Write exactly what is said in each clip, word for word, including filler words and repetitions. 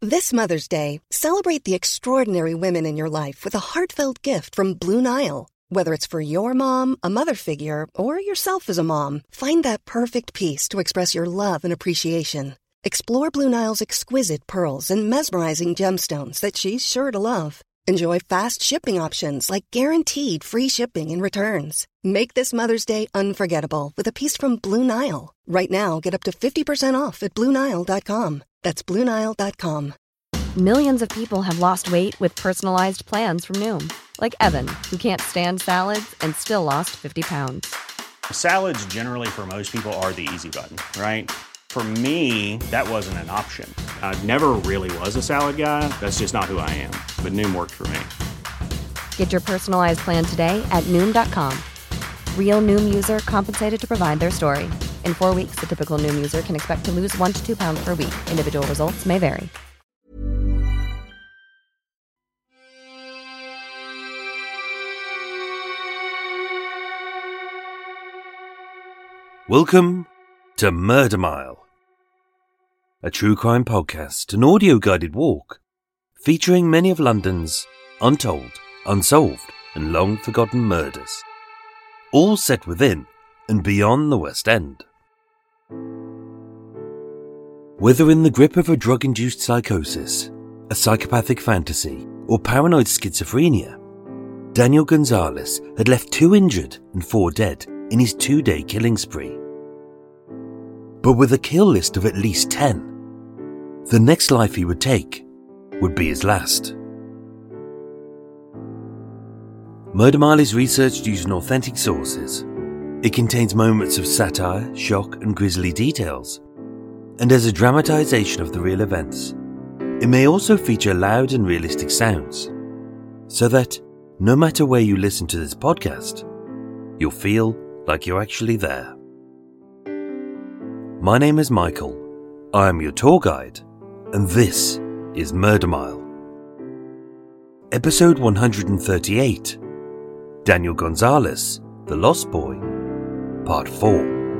This Mother's Day, celebrate the extraordinary women in your life with a heartfelt gift from Blue Nile. Whether it's for your mom, a mother figure, or yourself as a mom, find that perfect piece to express your love and appreciation. Explore Blue Nile's exquisite pearls and mesmerizing gemstones that she's sure to love. Enjoy fast shipping options like guaranteed free shipping and returns. Make this Mother's Day unforgettable with a piece from Blue Nile. Right now, get up to fifty percent off at Blue Nile dot com. That's Blue Nile dot com. Millions of people have lost weight with personalized plans from Noom. Like Evan, who can't stand salads and still lost fifty pounds. Salads generally for most people are the easy button, right? For me, that wasn't an option. I never really was a salad guy. That's just not who I am. But Noom worked for me. Get your personalized plan today at Noom dot com. Real Noom user compensated to provide their story. In four weeks, the typical Noom user can expect to lose one to two pounds per week. Individual results may vary. Welcome to Murder Mile, a true crime podcast, an audio-guided walk featuring many of London's untold, unsolved and long-forgotten murders, all set within and beyond the West End. Whether in the grip of a drug-induced psychosis, a psychopathic fantasy or paranoid schizophrenia, Daniel Gonzalez had left two injured and four dead in his two-day killing spree. But with a kill list of at least ten, the next life he would take would be his last. Murder Mile is researched using authentic sources. It contains moments of satire, shock and grisly details, and as a dramatization of the real events, it may also feature loud and realistic sounds, so that no matter where you listen to this podcast, you'll feel like you're actually there. My name is Michael, I am your tour guide, and this is Murder Mile. Episode one hundred thirty-eight, Daniel Gonzalez, The Lost Boy, Part four.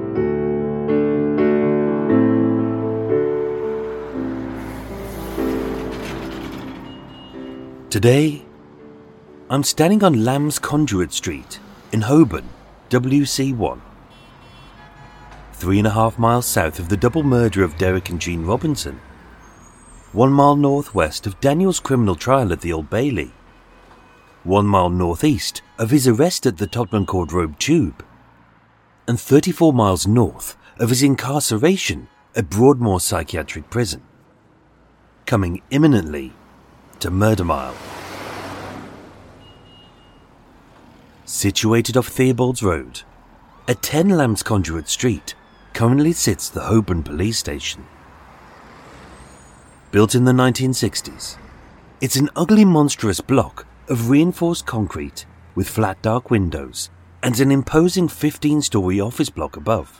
Today, I'm standing on Lamb's Conduit Street in Holborn, W C one. Three and a half miles south of the double murder of Derek and Jean Robinson. One mile northwest of Daniel's criminal trial at the Old Bailey. One mile northeast of his arrest at the Tottenham Court Road Tube. And thirty-four miles north of his incarceration at Broadmoor Psychiatric Prison. Coming imminently to Murder Mile. Situated off Theobald's Road, at ten Lamb's Conduit Street, currently sits the Holborn Police Station. Built in the nineteen sixties, it's an ugly monstrous block of reinforced concrete with flat dark windows and an imposing fifteen-storey office block above.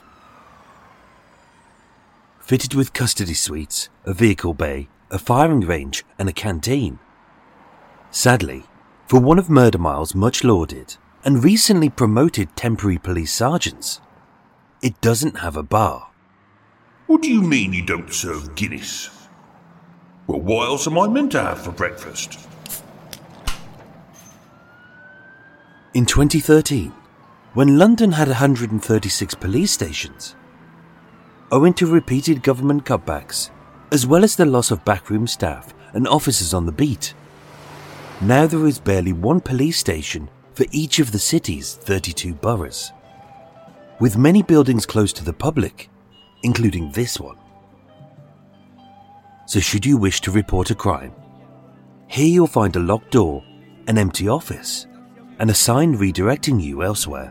Fitted with custody suites, a vehicle bay, a firing range and a canteen. Sadly, for one of Murder Mile's much lauded and recently promoted temporary police sergeants, it doesn't have a bar. What do you mean you don't serve Guinness? Well, what else am I meant to have for breakfast? In twenty thirteen, when London had one hundred thirty-six police stations, owing to repeated government cutbacks, as well as the loss of backroom staff and officers on the beat, now there is barely one police station for each of the city's thirty-two boroughs, with many buildings close to the public, including this one. So should you wish to report a crime, here you'll find a locked door, an empty office, and a sign redirecting you elsewhere.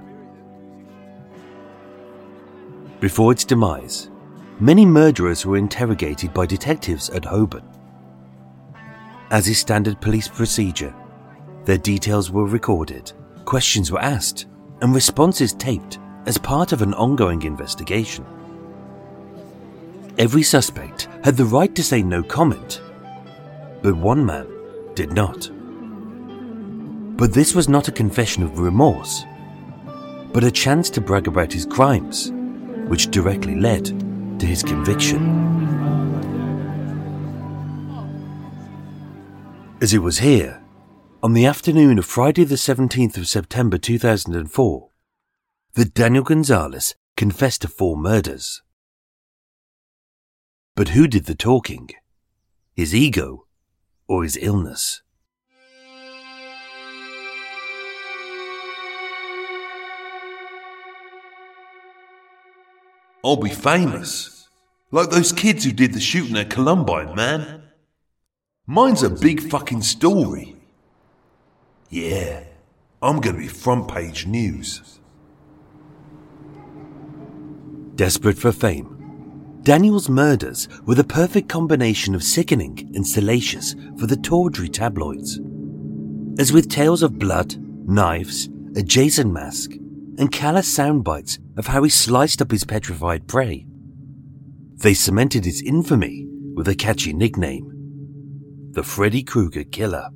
Before its demise, many murderers were interrogated by detectives at Holborn. As is standard police procedure, their details were recorded, questions were asked, and responses taped as part of an ongoing investigation. Every suspect had the right to say no comment, but one man did not. But this was not a confession of remorse, but a chance to brag about his crimes, which directly led to his conviction. as it was here, on the afternoon of Friday the seventeenth of September two thousand four, that Daniel Gonzalez confessed to four murders. But who did the talking? His ego or his illness? I'll be famous, like those kids who did the shooting at Columbine, man. Mine's a big fucking story. Yeah, I'm gonna be front page news. Desperate for fame, Daniel's murders were the perfect combination of sickening and salacious for the tawdry tabloids. As with tales of blood, knives, a Jason mask, and callous sound bites of how he sliced up his petrified prey, they cemented his infamy with a catchy nickname, the Freddy Krueger Killer.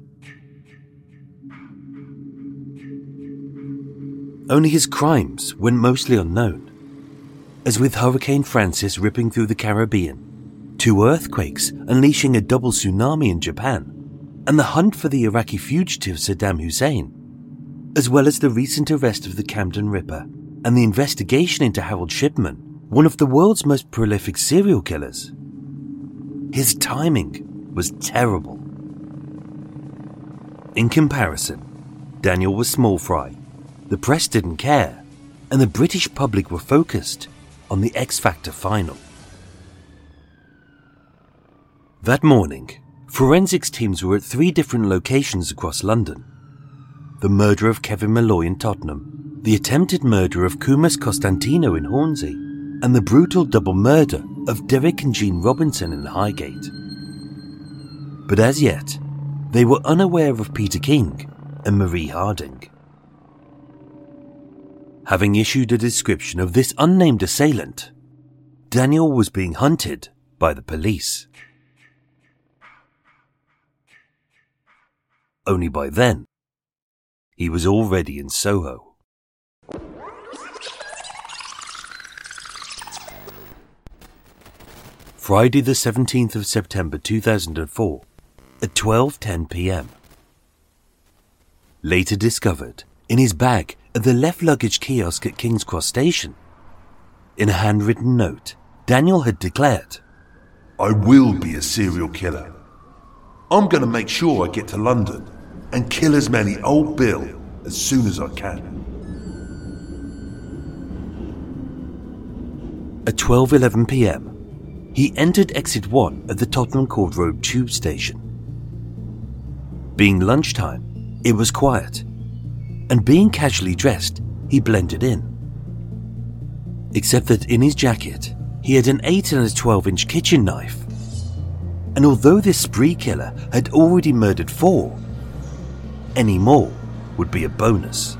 Only his crimes went mostly unknown, as with Hurricane Francis ripping through the Caribbean, two earthquakes unleashing a double tsunami in Japan, and the hunt for the Iraqi fugitive Saddam Hussein, as well as the recent arrest of the Camden Ripper and the investigation into Harold Shipman, one of the world's most prolific serial killers. His timing was terrible. In comparison, Daniel was small fry, the press didn't care, and the British public were focused on the X Factor final. That morning, forensics teams were at three different locations across London. The murder of Kevin Malloy in Tottenham, the attempted murder of Kumas Costantino in Hornsey, and the brutal double murder of Derek and Jean Robinson in Highgate. But as yet, they were unaware of Peter King and Marie Harding. Having issued a description of this unnamed assailant, Daniel was being hunted by the police. Only by then, he was already in Soho. Friday the seventeenth of September two thousand four at twelve ten p.m. Later discovered in his bag at the left luggage kiosk at King's Cross Station. In a handwritten note, Daniel had declared, I will be a serial killer. I'm going to make sure I get to London and kill as many old Bill as soon as I can. At twelve eleven p.m, he entered exit one at the Tottenham Court Road tube station. Being lunchtime, it was quiet, and being casually dressed, he blended in. Except that in his jacket, he had an eight and a twelve inch kitchen knife. And although this spree killer had already murdered four, any more would be a bonus.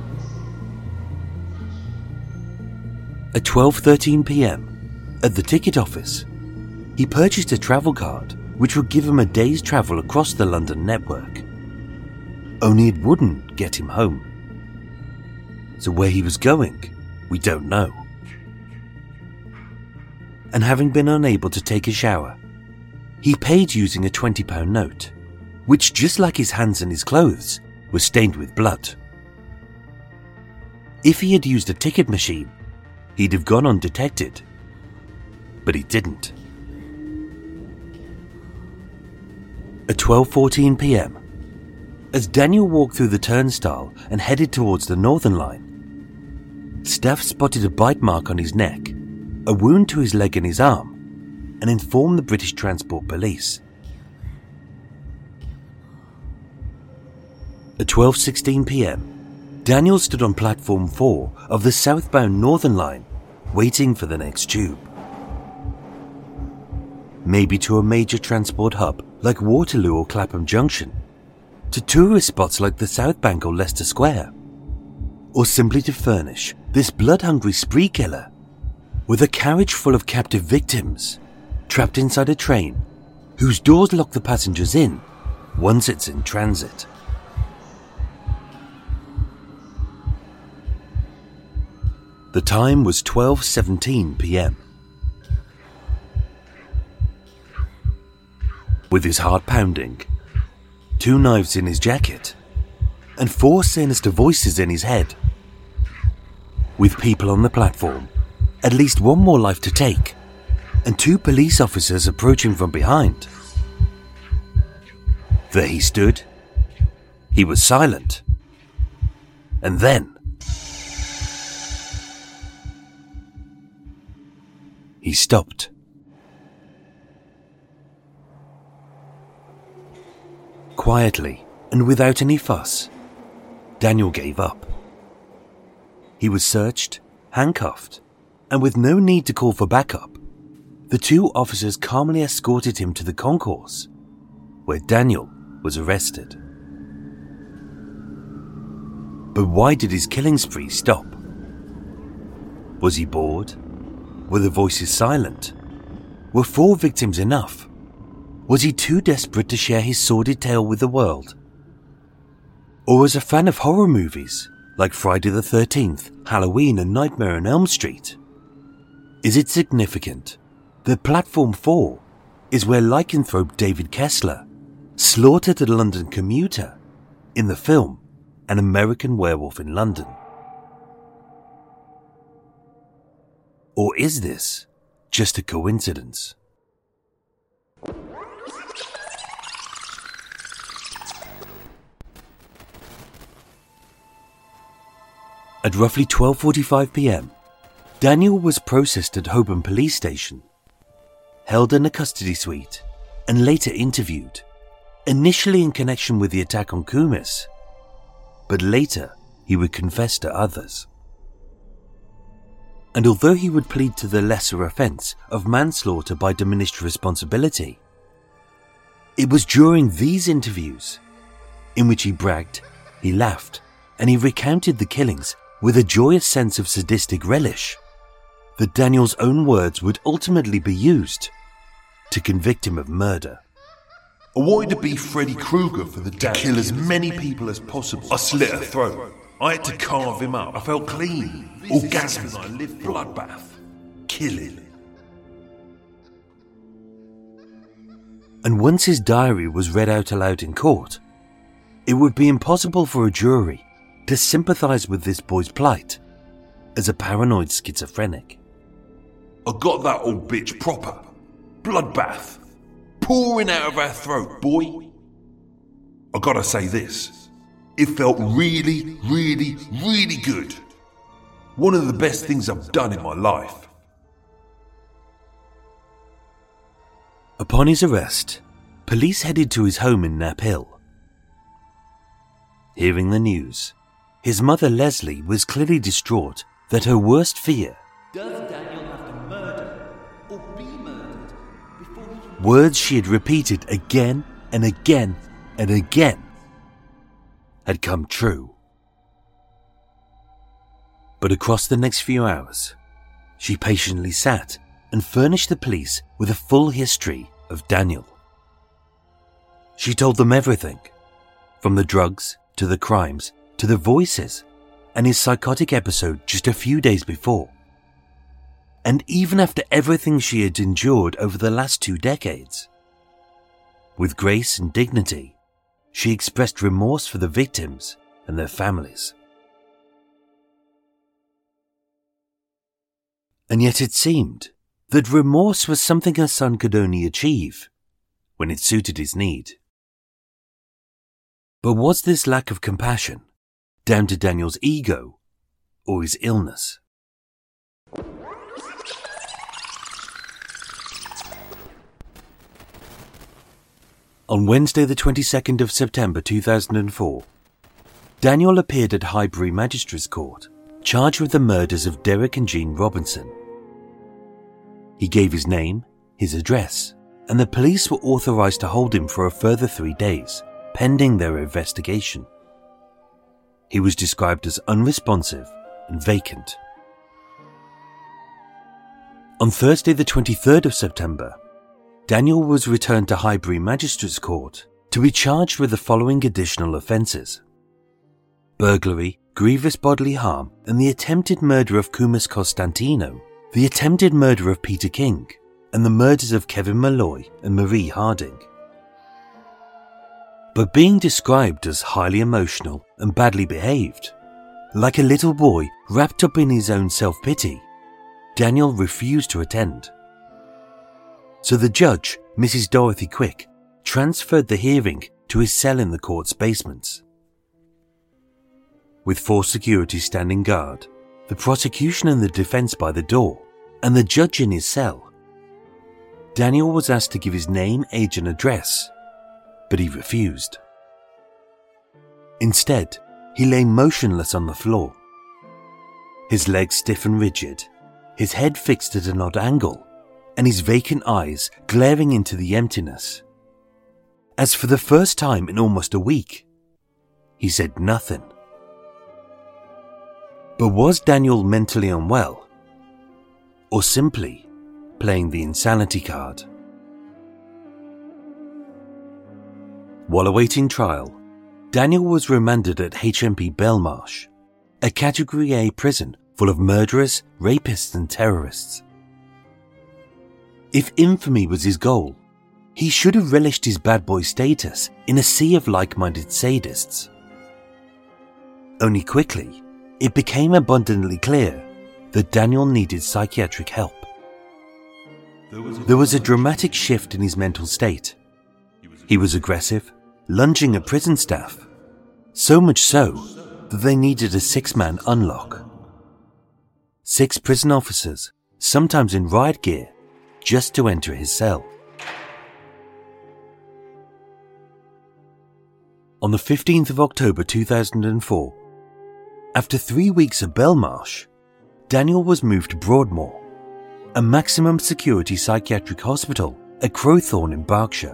At twelve thirteen p.m, at the ticket office, he purchased a travel card which would give him a day's travel across the London network. Only it wouldn't get him home. So where he was going, we don't know. And having been unable to take a shower, he paid using a twenty pound note, which, just like his hands and his clothes, was stained with blood. If he had used a ticket machine, he'd have gone undetected. But he didn't. At twelve fourteen p.m, as Daniel walked through the turnstile and headed towards the Northern Line, staff spotted a bite mark on his neck, a wound to his leg and his arm, and informed the British Transport Police. At twelve sixteen p.m, Daniel stood on platform four of the southbound Northern Line, waiting for the next tube. Maybe to a major transport hub like Waterloo or Clapham Junction, to tourist spots like the South Bank or Leicester Square, or simply to furnish this blood-hungry spree killer with a carriage full of captive victims trapped inside a train whose doors lock the passengers in once it's in transit. The time was twelve seventeen p.m. With his heart pounding, two knives in his jacket, and four sinister voices in his head. With people on the platform, at least one more life to take, and two police officers approaching from behind. There he stood. He was silent. And then he stopped. Quietly and without any fuss, Daniel gave up. He was searched, handcuffed, and with no need to call for backup, the two officers calmly escorted him to the concourse, where Daniel was arrested. But why did his killing spree stop? Was he bored? Were the voices silent? Were four victims enough? Was he too desperate to share his sordid tale with the world? Or as a fan of horror movies like Friday the thirteenth, Halloween and Nightmare on Elm Street, is it significant that Platform four is where lycanthrope David Kessler slaughtered a London commuter in the film An American Werewolf in London? Or is this just a coincidence? At roughly twelve forty-five p m, Daniel was processed at Holborn Police Station, held in a custody suite, and later interviewed, initially in connection with the attack on Kumis, but later he would confess to others. And although he would plead to the lesser offence of manslaughter by diminished responsibility, it was during these interviews, in which he bragged, he laughed, and he recounted the killings with a joyous sense of sadistic relish, that Daniel's own words would ultimately be used to convict him of murder. I wanted to be Freddy Krueger for the day, to kill as many people as possible. I slit her throat. I had to carve him up. I felt clean, orgasmic. I lived bloodbath, killing. And once his diary was read out aloud in court, it would be impossible for a jury to sympathise with this boy's plight as a paranoid schizophrenic. I got that old bitch proper. Bloodbath. Pouring out of her throat, boy. I gotta say this. It felt really, really, really good. One of the best things I've done in my life. Upon his arrest, police headed to his home in Knapp Hill. Hearing the news, his mother Leslie was clearly distraught that her worst fear, does Daniel have to murder or be murdered before he can... words she had repeated again and again and again, had come true. But across the next few hours, she patiently sat and furnished the police with a full history of Daniel. She told them everything, from the drugs to the crimes to the voices and his psychotic episode just a few days before. And even after everything she had endured over the last two decades, with grace and dignity, she expressed remorse for the victims and their families. And yet it seemed that remorse was something her son could only achieve when it suited his need. But was this lack of compassion down to Daniel's ego or his illness? On Wednesday the twenty-second of September two thousand four, Daniel appeared at Highbury Magistrates Court, charged with the murders of Derek and Jean Robinson. He gave his name, his address, and the police were authorised to hold him for a further three days, pending their investigation. He was described as unresponsive and vacant. On Thursday the twenty-third of September, Daniel was returned to Highbury Magistrates Court to be charged with the following additional offences: burglary, grievous bodily harm, and the attempted murder of Kumis Constantino, the attempted murder of Peter King, and the murders of Kevin Malloy and Marie Harding. but being described as highly emotional and badly behaved, like a little boy wrapped up in his own self-pity, Daniel refused to attend. So the judge, Missus Dorothy Quick, transferred the hearing to his cell in the court's basement. With four security standing guard, the prosecution and the defense by the door, and the judge in his cell, Daniel was asked to give his name, age and address, but he refused. Instead, he lay motionless on the floor, his legs stiff and rigid, his head fixed at an odd angle, and his vacant eyes glaring into the emptiness. As for the first time in almost a week, he said nothing. But was Daniel mentally unwell? Or simply playing the insanity card? While awaiting trial, Daniel was remanded at H M P Belmarsh, a Category A prison full of murderers, rapists and terrorists. If infamy was his goal, he should have relished his bad boy status in a sea of like-minded sadists. Only quickly, it became abundantly clear that Daniel needed psychiatric help. There was a dramatic shift in his mental state. He was aggressive, lunging at prison staff, so much so that they needed a six-man unlock. Six prison officers, sometimes in riot gear, just to enter his cell. On the fifteenth of October two thousand four, after three weeks at Belmarsh, Daniel was moved to Broadmoor, a maximum security psychiatric hospital at Crowthorne in Berkshire.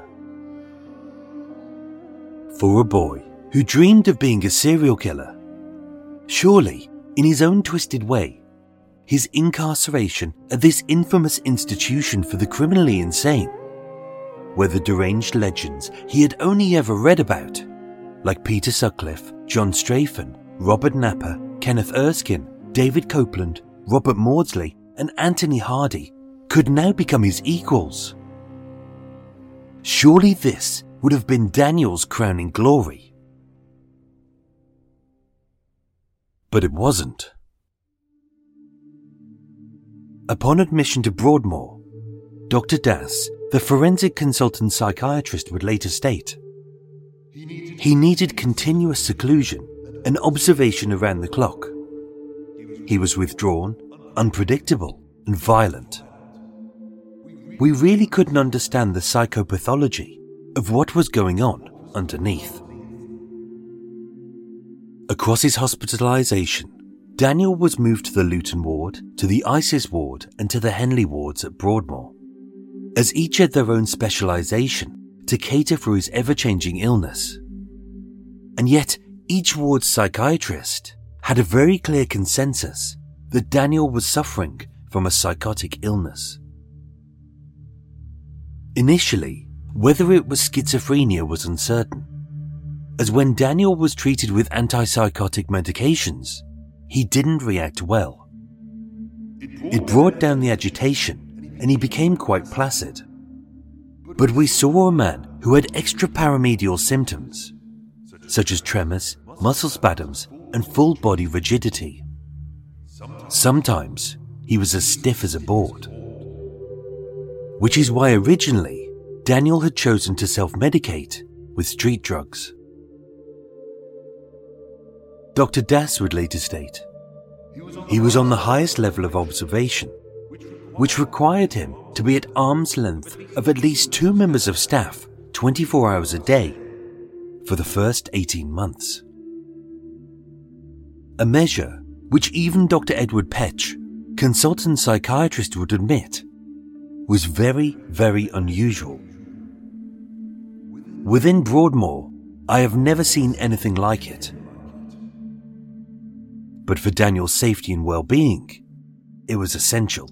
For a boy who dreamed of being a serial killer, surely, in his own twisted way, his incarceration at this infamous institution for the criminally insane, where the deranged legends he had only ever read about, like Peter Sutcliffe, John Strafen, Robert Napper, Kenneth Erskine, David Copeland, Robert Maudsley, and Anthony Hardy, could now become his equals. Surely this would have been Daniel's crowning glory. But it wasn't. Upon admission to Broadmoor, Doctor Das, the forensic consultant psychiatrist, would later state, he needed continuous seclusion and observation around the clock. He was withdrawn, unpredictable, and violent. We really couldn't understand the psychopathology of what was going on underneath. Across his hospitalization, Daniel was moved to the Luton ward, to the ISIS ward, and to the Henley wards at Broadmoor, as each had their own specialization to cater for his ever-changing illness. And yet, each ward's psychiatrist had a very clear consensus that Daniel was suffering from a psychotic illness. Initially, whether it was schizophrenia was uncertain, as when Daniel was treated with antipsychotic medications, he didn't react well. It brought down the agitation and he became quite placid. But we saw a man who had extraparamedial symptoms, such as tremors, muscle spasms, and full body rigidity. Sometimes he was as stiff as a board. Which is why originally Daniel had chosen to self-medicate with street drugs. Doctor Das would later state, he was on the highest level of observation, which required him to be at arm's length of at least two members of staff twenty-four hours a day for the first eighteen months. A measure which even Doctor Edward Petch, consultant psychiatrist, would admit was very, very unusual. Within Broadmoor, I have never seen anything like it. But for Daniel's safety and well-being, it was essential.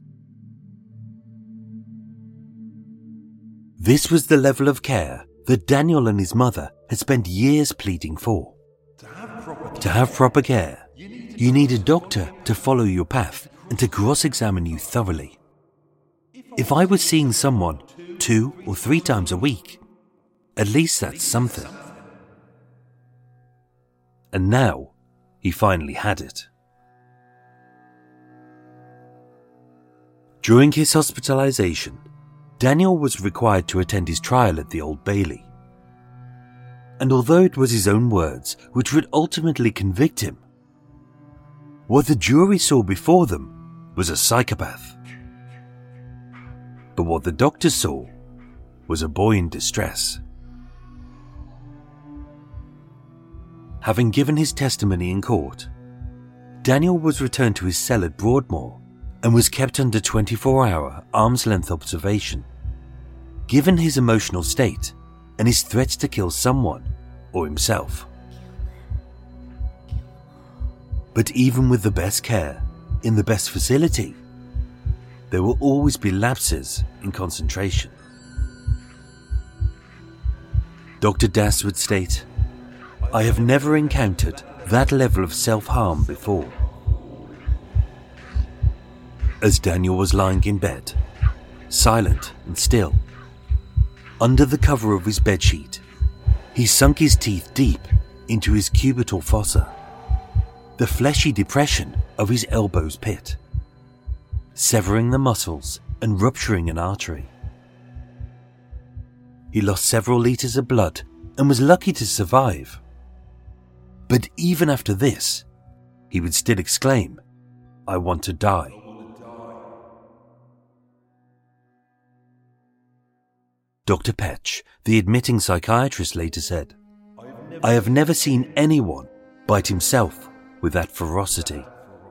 This was the level of care that Daniel and his mother had spent years pleading for. To have proper, to have proper care, you need a doctor to follow your path and to cross-examine you thoroughly. If I was seeing someone two or three times a week, at least that's something. and now he finally had it. During his hospitalization, Daniel was required to attend his trial at the Old Bailey. And although it was his own words which would ultimately convict him, what the jury saw before them was a psychopath. But what the doctors saw was a boy in distress. Having given his testimony in court, Daniel was returned to his cell at Broadmoor and was kept under twenty-four hour arm's-length observation. Given his emotional state and his threats to kill someone or himself. But even with the best care, in the best facility, there will always be lapses in concentration. Doctor Das would state, "I have never encountered that level of self-harm before." As Daniel was lying in bed, silent and still, under the cover of his bedsheet, he sunk his teeth deep into his cubital fossa, the fleshy depression of his elbow's pit, severing the muscles and rupturing an artery. He lost several litres of blood and was lucky to survive. But even after this, he would still exclaim, "I want to die." Doctor Petch, the admitting psychiatrist, later said, "I have never seen anyone bite himself with that ferocity."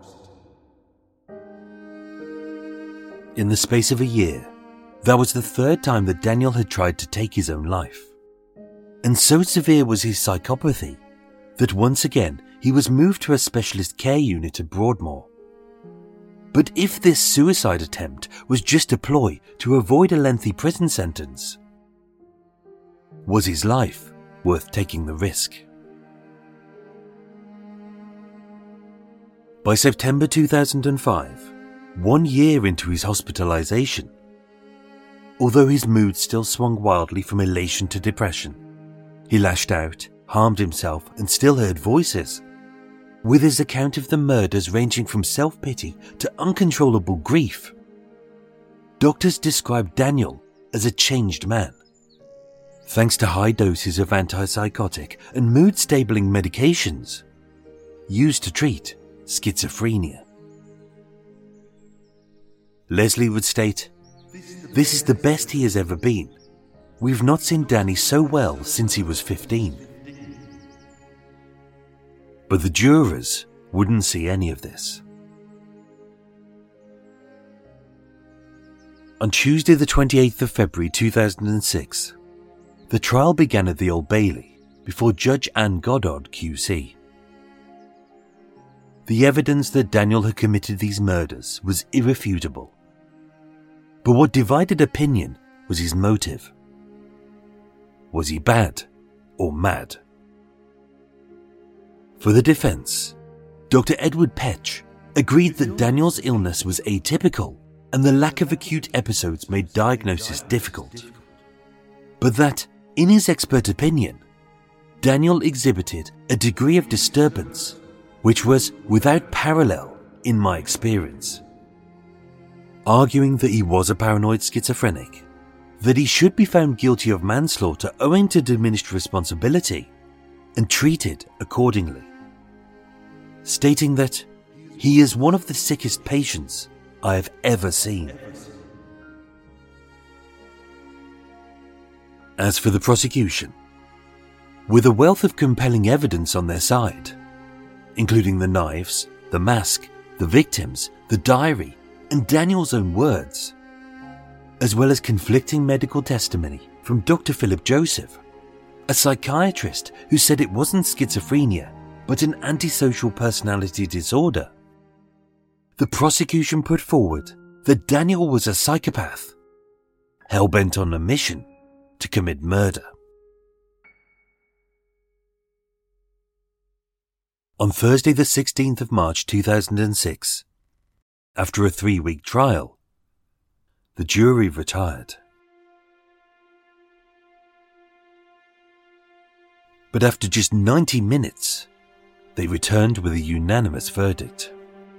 In the space of a year, that was the third time that Daniel had tried to take his own life. And so severe was his psychopathy that once again he was moved to a specialist care unit at Broadmoor. But if this suicide attempt was just a ploy to avoid a lengthy prison sentence, was his life worth taking the risk? By September two thousand five, one year into his hospitalization, although his mood still swung wildly from elation to depression, he lashed out, harmed himself, and still heard voices, with his account of the murders ranging from self-pity to uncontrollable grief. Doctors described Daniel as a changed man, thanks to high doses of antipsychotic and mood-stabling medications used to treat schizophrenia. Leslie would state, "This is the best he has ever been. We've not seen Danny so well since he was fifteen." But the jurors wouldn't see any of this. On Tuesday the twenty-eighth of February two thousand six, the trial began at the Old Bailey before Judge Anne Goddard Q C. The evidence that Daniel had committed these murders was irrefutable. But what divided opinion was his motive. Was he bad or mad? For the defense, Doctor Edward Petch agreed that Daniel's illness was atypical and the lack of acute episodes made diagnosis difficult. But that, in his expert opinion, Daniel exhibited a degree of disturbance which was without parallel in my experience. Arguing that he was a paranoid schizophrenic, that he should be found guilty of manslaughter owing to diminished responsibility and treated accordingly. Stating that he is one of the sickest patients I have ever seen. As for the prosecution, with a wealth of compelling evidence on their side, including the knives, the mask, the victims, the diary, and Daniel's own words, as well as conflicting medical testimony from Doctor Philip Joseph, a psychiatrist who said it wasn't schizophrenia but an antisocial personality disorder, the prosecution put forward that Daniel was a psychopath, hell-bent on a mission to commit murder. On Thursday the sixteenth of March two thousand six, after a three-week trial, the jury retired. But after just ninety minutes, they returned with a unanimous verdict.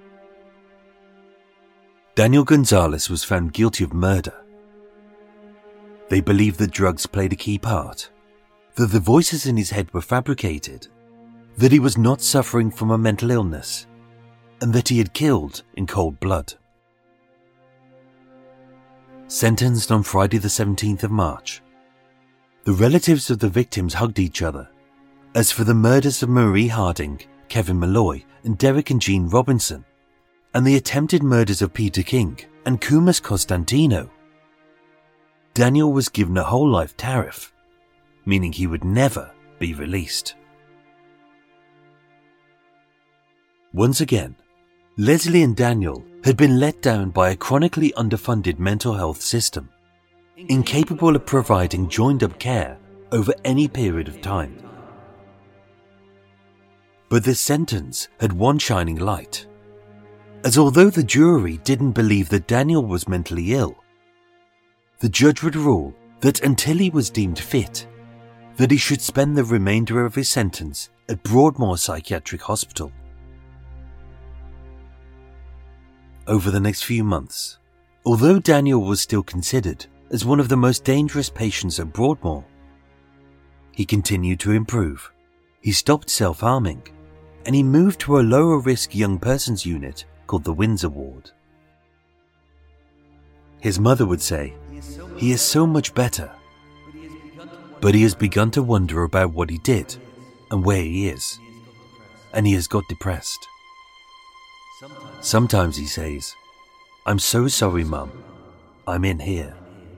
Daniel Gonzalez was found guilty of murder. They believed that drugs played a key part, that the voices in his head were fabricated, that he was not suffering from a mental illness, and that he had killed in cold blood. Sentenced on Friday the seventeenth of March, the relatives of the victims hugged each other. As for the murders of Marie Harding, Kevin Malloy, and Derek and Jean Robinson, and the attempted murders of Peter King and Kumas Constantino, Daniel was given a whole life tariff, meaning he would never be released. Once again, Leslie and Daniel had been let down by a chronically underfunded mental health system, incapable of providing joined-up care over any period of time. But this sentence had one shining light, as although the jury didn't believe that Daniel was mentally ill, the judge would rule that until he was deemed fit, that he should spend the remainder of his sentence at Broadmoor Psychiatric Hospital. Over the next few months, although Daniel was still considered as one of the most dangerous patients at Broadmoor, he continued to improve. He stopped self-harming, and he moved to a lower-risk young persons unit called the Windsor Ward. His mother would say, "He is so much better," but he has begun to wonder about what he did and where he is, and he has got depressed. Sometimes he says, "I'm so sorry, Mum. I'm in here."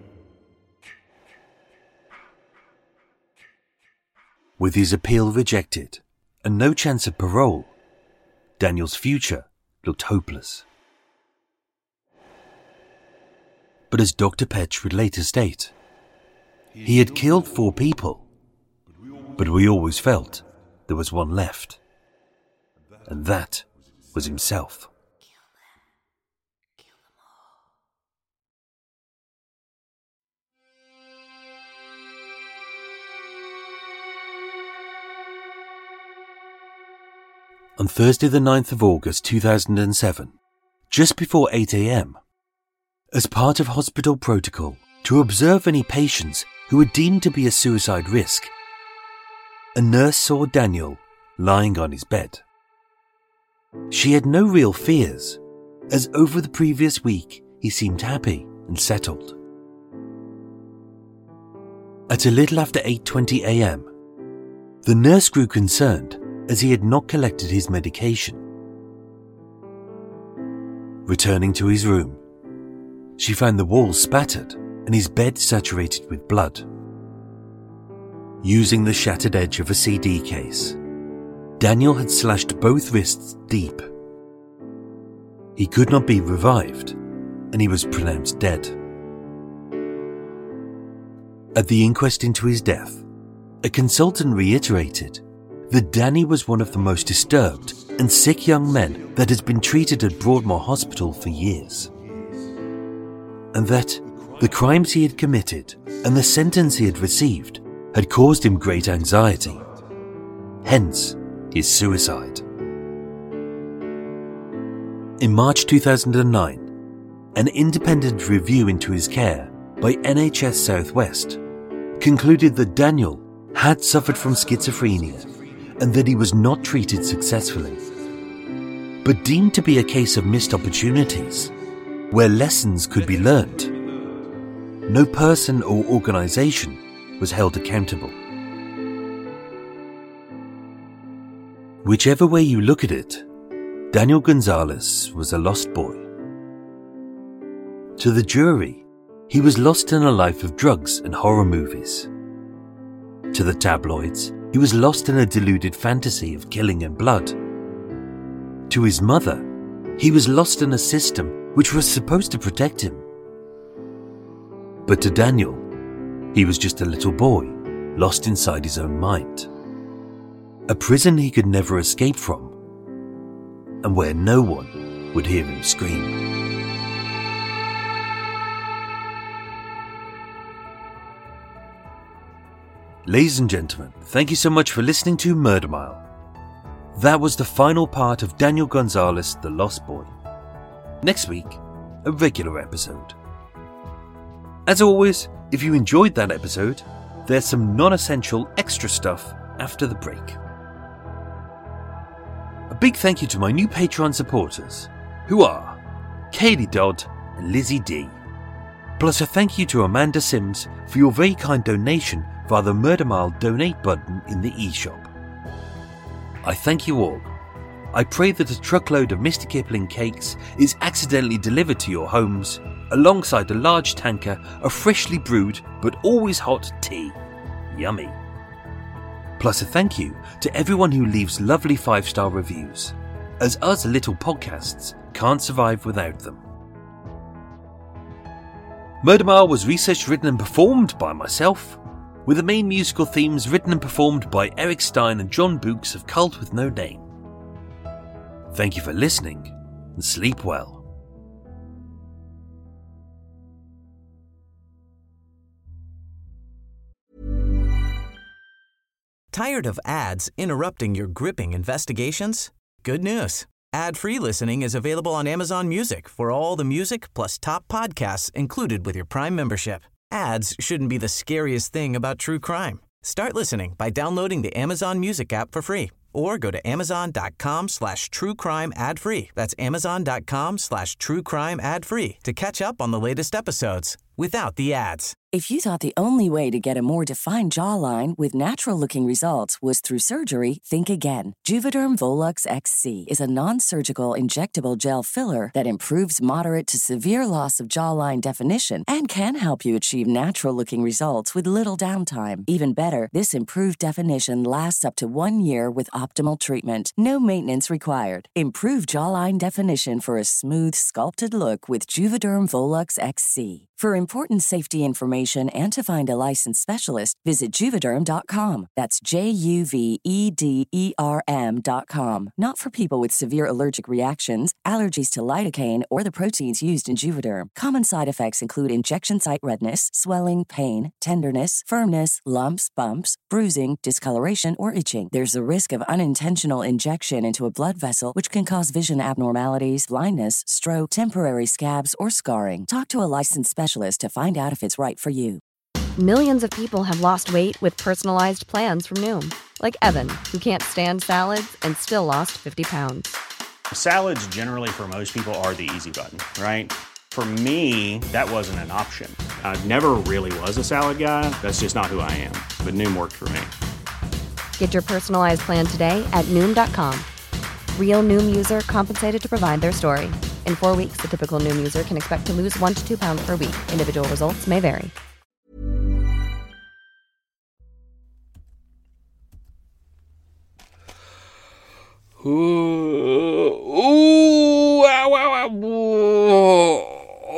With his appeal rejected and no chance of parole, Daniel's future looked hopeless. But as Doctor Petch would later state, he had killed four people, but we always felt there was one left, and that was himself. On Thursday the ninth of August two thousand seven, just before eight a.m, as part of hospital protocol to observe any patients who were deemed to be a suicide risk, a nurse saw Daniel lying on his bed. She had no real fears, as over the previous week he seemed happy and settled. At a little after eight twenty a.m, the nurse grew concerned as he had not collected his medication. Returning to his room, she found the walls spattered and his bed saturated with blood. Using the shattered edge of a C D case, Daniel had slashed both wrists deep. He could not be revived, and he was pronounced dead. At the inquest into his death, a consultant reiterated that Danny was one of the most disturbed and sick young men that has been treated at Broadmoor Hospital for years, and that the crimes he had committed and the sentence he had received had caused him great anxiety, hence his suicide. In March two thousand nine, an independent review into his care by N H S South West concluded that Daniel had suffered from schizophrenia and that he was not treated successfully, but deemed to be a case of missed opportunities, where lessons could be learned. No person or organisation was held accountable. Whichever way you look at it, Daniel Gonzalez was a lost boy. To the jury, he was lost in a life of drugs and horror movies. To the tabloids, he was lost in a deluded fantasy of killing and blood. To his mother, he was lost in a system which was supposed to protect him. But to Daniel, he was just a little boy, lost inside his own mind. A prison he could never escape from, and where no one would hear him scream. Ladies and gentlemen, thank you so much for listening to Murder Mile. That was the final part of Daniel Gonzalez, The Lost Boy. Next week, a regular episode. As always, if you enjoyed that episode, there's some non-essential extra stuff after the break. A big thank you to my new Patreon supporters, who are Kaylee Dodd and Lizzie D. Plus a thank you to Amanda Sims for your very kind donation via the Murder Mile donate button in the eShop. I thank you all. I pray that a truckload of Mister Kipling cakes is accidentally delivered to your homes, alongside a large tanker of freshly brewed but always hot tea. Yummy. Plus a thank you to everyone who leaves lovely five-star reviews, as us little podcasts can't survive without them. Murder Mile was researched, written and performed by myself, with the main musical themes written and performed by Eric Stein and John Books of Cult with No Name. Thank you for listening, and sleep well. Tired of ads interrupting your gripping investigations? Good news. Ad-free listening is available on Amazon Music for all the music plus top podcasts included with your Prime membership. Ads shouldn't be the scariest thing about true crime. Start listening by downloading the Amazon Music app for free or go to amazon.com slash true crime ad free. That's amazon.com slash true crime ad free to catch up on the latest episodes without the ads. If you thought the only way to get a more defined jawline with natural-looking results was through surgery, think again. Juvederm Volux X C is a non-surgical injectable gel filler that improves moderate to severe loss of jawline definition and can help you achieve natural-looking results with little downtime. Even better, this improved definition lasts up to one year with optimal treatment. No maintenance required. Improve jawline definition for a smooth, sculpted look with Juvederm Volux X C. For important safety information and to find a licensed specialist, visit Juvederm dot com. That's J U V E D E R M dot com. Not for people with severe allergic reactions, allergies to lidocaine, or the proteins used in Juvederm. Common side effects include injection site redness, swelling, pain, tenderness, firmness, lumps, bumps, bruising, discoloration, or itching. There's a risk of unintentional injection into a blood vessel, which can cause vision abnormalities, blindness, stroke, temporary scabs, or scarring. Talk to a licensed specialist to find out if it's right for you. Millions of people have lost weight with personalized plans from Noom. Like Evan, who can't stand salads and still lost fifty pounds. Salads generally for most people are the easy button, right? For me, that wasn't an option. I never really was a salad guy. That's just not who I am. But Noom worked for me. Get your personalized plan today at Noom dot com. Real Noom user compensated to provide their story. In four weeks, the typical Noom user can expect to lose one to two pounds per week. Individual results may vary. Ooh, ooh, ow, ow, ow.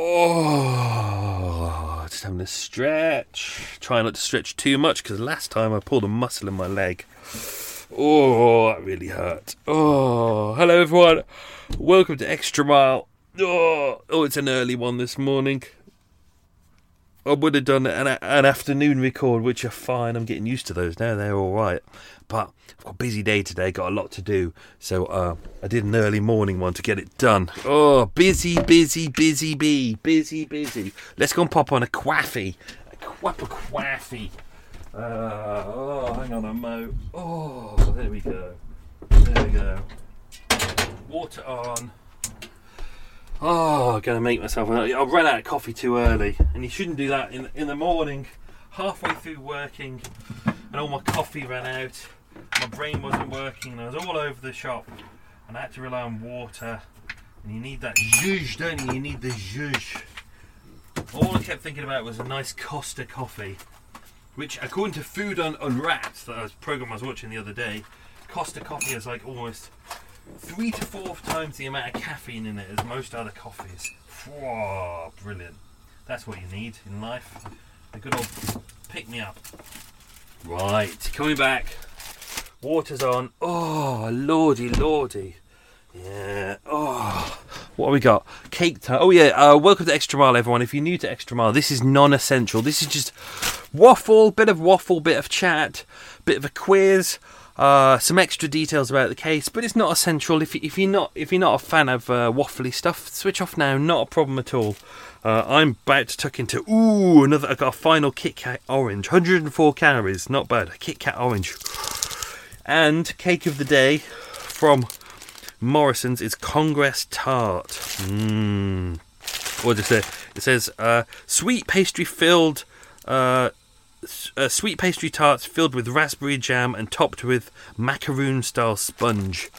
Oh, just having a stretch. Try not to stretch too much because last time I pulled a muscle in my leg. Oh, that really hurt. Oh, hello everyone. Welcome to Extra Mile. Oh, oh, it's an early one this morning. I would have done an, an afternoon record, which are fine. I'm getting used to those now. They're all right. But I've got a busy day today. Got a lot to do. So uh, I did an early morning one to get it done. Oh, busy, busy, busy bee. Busy, busy. Let's go and pop on a quaffy. A quaff a quaffy. Uh, oh, hang on a mo. Oh, there we go. There we go. Water on. Oh, I'm going to make myself... I ran out of coffee too early. And you shouldn't do that in, in the morning. Halfway through working, and all my coffee ran out. My brain wasn't working, and I was all over the shop. And I had to rely on water. And you need that zhuzh, don't you? You need the zhuzh. All I kept thinking about was a nice Costa coffee. Which, according to Food Un- Unwrapped, that was a program I was watching the other day, Costa coffee has like almost three to four times the amount of caffeine in it as most other coffees. Whoa, brilliant. That's what you need in life. A good old pick-me-up. Right, coming back. Water's on. Oh, lordy, lordy. Yeah. Oh, What have we got? Cake time. Oh, yeah. Uh, welcome to Extra Mile, everyone. If you're new to Extra Mile, this is non-essential. This is just waffle, bit of waffle, bit of chat, bit of a quiz, uh, some extra details about the case, but it's not essential. If, if you're not if you're not a fan of uh, waffly stuff, switch off now. Not a problem at all. Uh, I'm about to tuck into, ooh, another, I've got a final Kit Kat orange. one hundred four calories, not bad. A Kit Kat orange. And cake of the day from Morrison's is Congress Tart. Mmm. What does it say? It says, uh, sweet pastry filled, uh, uh, sweet pastry tarts filled with raspberry jam and topped with macaroon style sponge.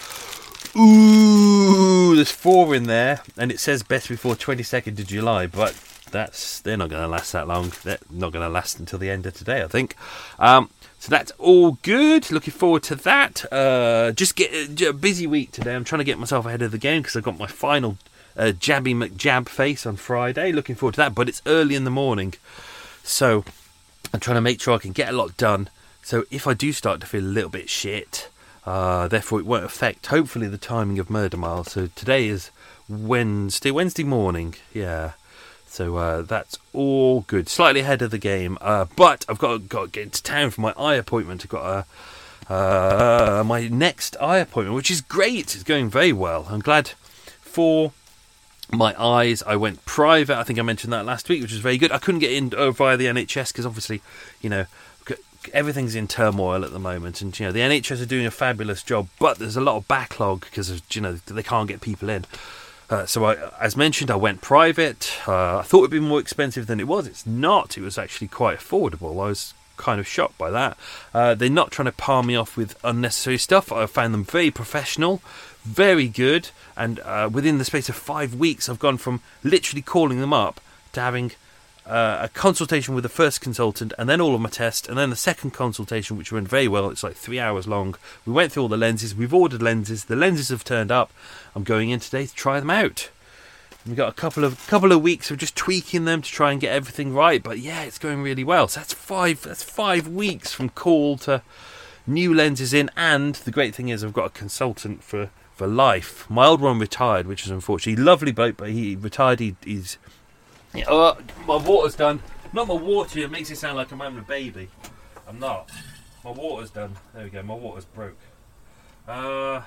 Ooh, there's four in there, and it says best before twenty-second of July, but that's they're not going to last that long. They're not going to last until the end of today, I think. Um, so that's all good. Looking forward to that. Uh, just get a busy week today. I'm trying to get myself ahead of the game because I've got my final uh, Jabby McJab face on Friday. Looking forward to that, but it's early in the morning, so I'm trying to make sure I can get a lot done. So if I do start to feel a little bit shit, Uh, therefore, it won't affect, hopefully, the timing of Murder Mile. So today is Wednesday, Wednesday morning, yeah. So uh, that's all good. Slightly ahead of the game, uh, but I've got, got to get into town for my eye appointment. I've got a, uh, my next eye appointment, which is great. It's going very well. I'm glad for my eyes. I went private. I think I mentioned that last week, which was very good. I couldn't get in uh, via the N H S because, obviously, you know, everything's in turmoil at the moment, and you know the N H S are doing a fabulous job, but there's a lot of backlog because of, you know, they can't get people in. Uh, so, I, as mentioned, I went private. Uh, I thought it'd be more expensive than it was. It's not. It was actually quite affordable. I was kind of shocked by that. Uh, they're not trying to palm me off with unnecessary stuff. I found them very professional, very good, and uh, within the space of five weeks, I've gone from literally calling them up to having Uh, a consultation with the first consultant, and then all of my tests, and then the second consultation, which went very well. It's like three hours long. We went through all the lenses. We've ordered lenses. The lenses have turned up. I'm going in today to try them out. We've got a couple of couple of weeks of just tweaking them to try and get everything right. But yeah, it's going really well. So that's five. That's five weeks from call to new lenses in. And the great thing is, I've got a consultant for for life. My old one retired, which is unfortunately lovely bloke, but he retired. He, he's Yeah, oh, my water's done. Not my water, it makes it sound like I'm having a baby. I'm not. My water's done. There we go, my water's broke. Uh,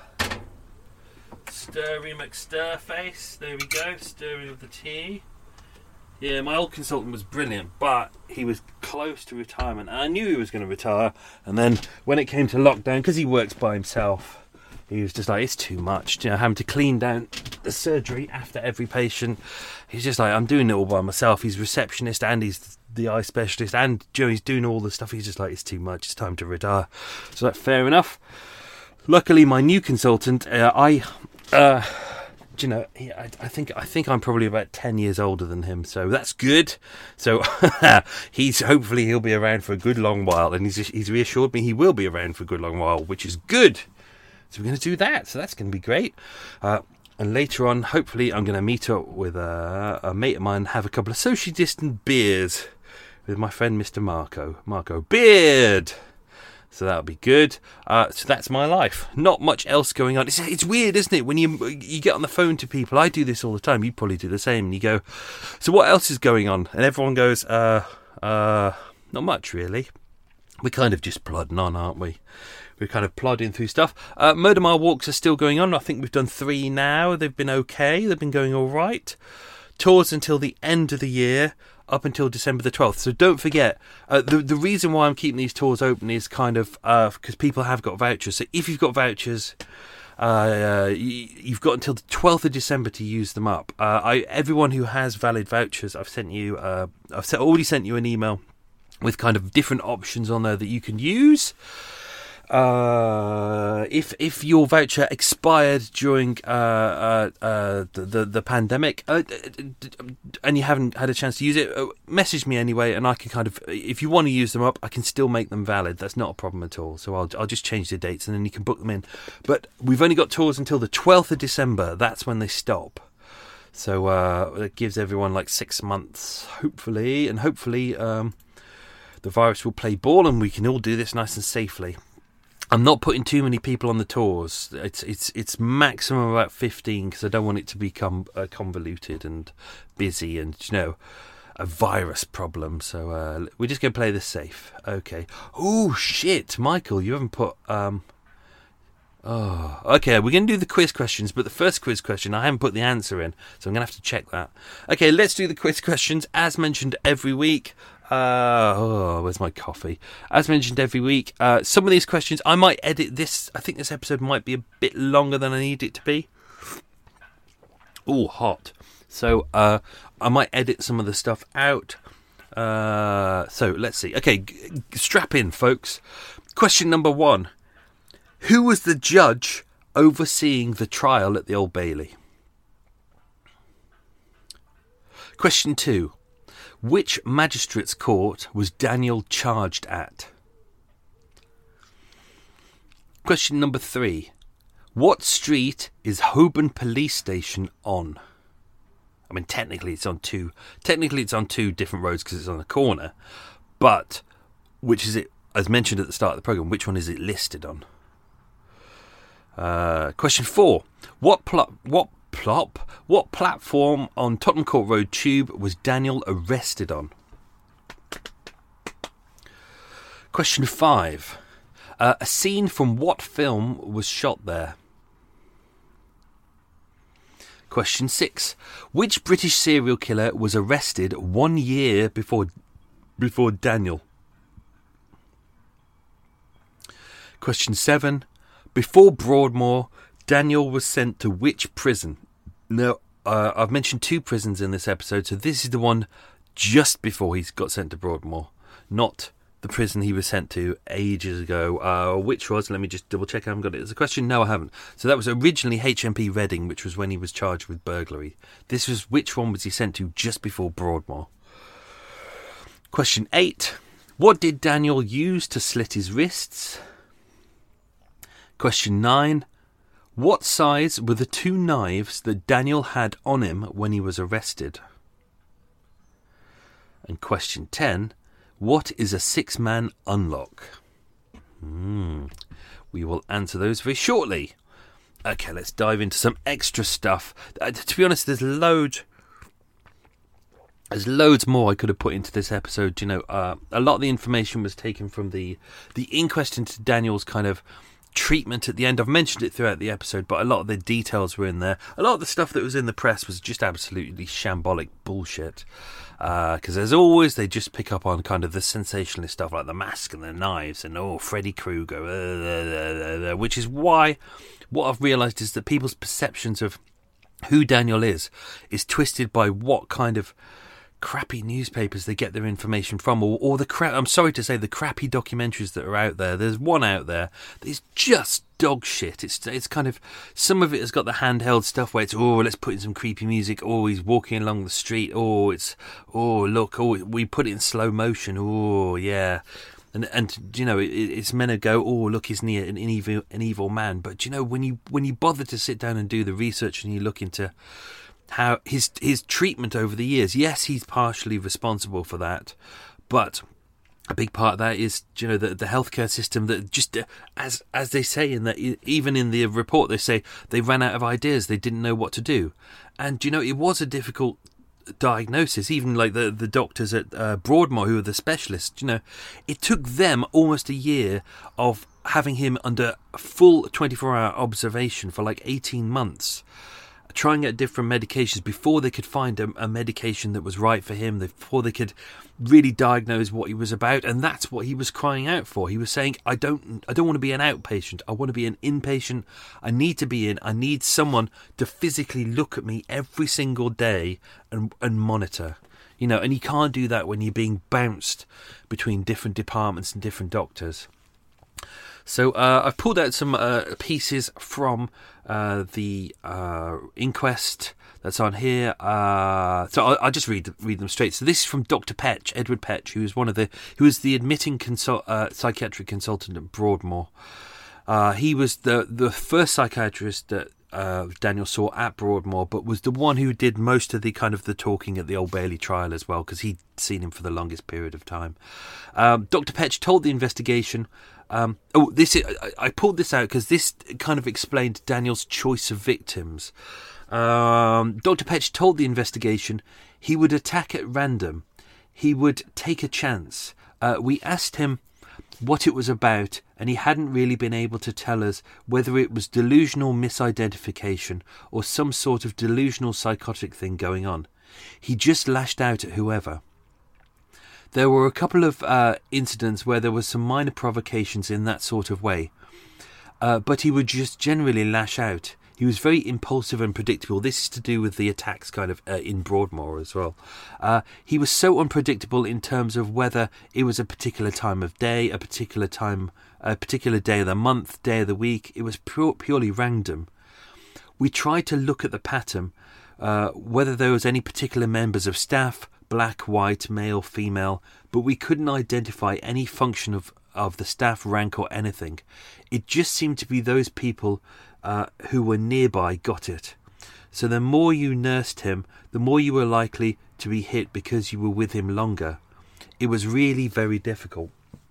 Stirry McStirface. There we go, stirring of the tea. Yeah, my old consultant was brilliant, but he was close to retirement. And I knew he was going to retire. And then when it came to lockdown, because he works by himself, he was just like, it's too much, you know, having to clean down the surgery after every patient. He's just like, I'm doing it all by myself. He's receptionist and he's the eye specialist, and you know, he's doing all the stuff. He's just like, it's too much, it's time to retire. So that's fair enough. Luckily, my new consultant, uh, I, uh, you know, he, I, I think I think I'm probably about ten years older than him, so that's good. So he's hopefully he'll be around for a good long while, and he's he's reassured me he will be around for a good long while, which is good. So we're going to do that. So that's going to be great. Uh, and later on, hopefully, I'm going to meet up with a, a mate of mine and have a couple of socially distant beers with my friend Mister Marco. Marco Beard. So that'll be good. Uh, so that's my life. Not much else going on. It's, it's weird, isn't it? When you you get on the phone to people, I do this all the time. You probably do the same. And you go, so what else is going on? And everyone goes, uh, uh, not much really. We're kind of just plodding on, aren't we? We're kind of plodding through stuff. Uh, Murder Mile walks are still going on. I think we've done three now. They've been okay. They've been going all right. Tours until the end of the year, up until December the twelfth. So don't forget, uh, the the reason why I'm keeping these tours open is kind of because uh, people have got vouchers. So if you've got vouchers, uh, you, you've got until the twelfth of December to use them up. Uh, I everyone who has valid vouchers, I've sent you. Uh, I've set, already sent you an email with kind of different options on there that you can use. Uh, if if your voucher expired during uh, uh, uh, the, the the pandemic uh, and you haven't had a chance to use it, uh, message me anyway, and I can kind of, if you want to use them up, I can still make them valid. That's not a problem at all. So I'll I'll just change the dates and then you can book them in. But we've only got tours until the twelfth of December. That's when they stop. So uh, it gives everyone like six months, hopefully, and hopefully um, the virus will play ball and we can all do this nice and safely. I'm not putting too many people on the tours. It's it's it's maximum about fifteen because I don't want it to become uh, convoluted and busy and, you know, a virus problem. So uh, we're just going to play this safe. Okay. Oh, shit. Michael, you haven't put... Um... Oh, okay. We're going to do the quiz questions, but the first quiz question, I haven't put the answer in, so I'm going to have to check that. Okay, let's do the quiz questions. As mentioned every week... Uh, oh, where's my coffee? As mentioned every week, uh, some of these questions, I might edit this. I think this episode might be a bit longer than I need it to be. Oh, hot. So uh, I might edit some of the stuff out. Uh, so let's see. Okay, g- strap in, folks. Question number one. Who was the judge overseeing the trial at the Old Bailey? Question two. Which magistrate's court was Daniel charged at? Question number three. What street is Holborn Police Station on? I mean, technically it's on two. Technically it's on two different roads because it's on a corner. But which is it? As mentioned at the start of the program, which one is it listed on? Uh, question four. What plot? What plop? What platform on Tottenham Court Road Tube was Daniel arrested on? Question five. Uh, a scene from what film was shot there? Question six. Which British serial killer was arrested one year before before Daniel? Question seven. Before Broadmoor, Daniel was sent to which prison? Now, uh, I've mentioned two prisons in this episode, so this is the one just before he got sent to Broadmoor, not the prison he was sent to ages ago. Uh, which was, let me just double check I haven't got it as a question. No, I haven't. So that was originally H M P Reading, which was when he was charged with burglary. This was, which one was he sent to just before Broadmoor? Question eight. What did Daniel use to slit his wrists? Question nine. What size were the two knives that Daniel had on him when he was arrested? And question ten. What is a six-man unlock? Hmm. We will answer those very shortly. Okay, let's dive into some extra stuff. Uh, to be honest, there's loads... There's loads more I could have put into this episode. You know, uh, a lot of the information was taken from the, the inquest into Daniel's kind of treatment at the end. I've mentioned it throughout the episode, but a lot of the details were in there. A lot of the stuff that was in the press was just absolutely shambolic bullshit. Because uh, as always, they just pick up on kind of the sensationalist stuff like the mask and the knives and, oh, Freddy Krueger, uh, uh, uh, uh, which is why what I've realised is that people's perceptions of who Daniel is is twisted by what kind of crappy newspapers they get their information from, or, or the crap. I'm sorry to say, the crappy documentaries that are out there. There's one out there that is just dog shit. It's it's kind of, some of it has got the handheld stuff where it's, oh, let's put in some creepy music. Oh, he's walking along the street. Oh, it's, oh, look. Oh, we put it in slow motion. Oh, yeah. And and you know, it, it's meant to go, oh, look, isn't he an, an evil an evil man? But you know, when you when you bother to sit down and do the research and you look into how his his treatment over the years, yes, he's partially responsible for that, but a big part of that is, you know, the the healthcare system that just, as as they say in that, even in the report, they say they ran out of ideas, they didn't know what to do, and you know, it was a difficult diagnosis. Even like the the doctors at uh, Broadmoor, who are the specialists, you know, it took them almost a year of having him under full twenty-four hour observation for like eighteen months, trying out different medications before they could find a, a medication that was right for him, before they could really diagnose what he was about. And that's what he was crying out for. He was saying, I don't I don't want to be an outpatient. I want to be an inpatient. I need to be in. I need someone to physically look at me every single day and, and monitor. You know, and you can't do that when you're being bounced between different departments and different doctors. So uh, I've pulled out some uh, pieces from uh, the uh, inquest that's on here. Uh, so I'll, I'll just read read them straight. So this is from Doctor Petch, Edward Petch, who was one of the who was the admitting consult, uh, psychiatric consultant at Broadmoor. Uh, he was the the first psychiatrist that uh, Daniel saw at Broadmoor, but was the one who did most of the kind of the talking at the Old Bailey trial as well, because he'd seen him for the longest period of time. Um, Doctor Petch told the investigation Um, oh, this is, I, I pulled this out because this kind of explained Daniel's choice of victims. Um, Doctor Petch told the investigation he would attack at random. He would take a chance. Uh, we asked him what it was about, and he hadn't really been able to tell us whether it was delusional misidentification or some sort of delusional psychotic thing going on. He just lashed out at whoever. There were a couple of uh, incidents where there was some minor provocations in that sort of way, uh, but he would just generally lash out. He was very impulsive and predictable. This is to do with the attacks kind of uh, in Broadmoor as well. Uh, he was so unpredictable in terms of whether it was a particular time of day, a particular time, a particular day of the month, day of the week. It was pure, purely random. We tried to look at the pattern, uh, whether there was any particular members of staff, black, white, male, female, but we couldn't identify any function of, of the staff rank or anything. It just seemed to be those people Uh, who were nearby got it. So the more you nursed him, the more you were likely to be hit because you were with him longer. It was really very difficult.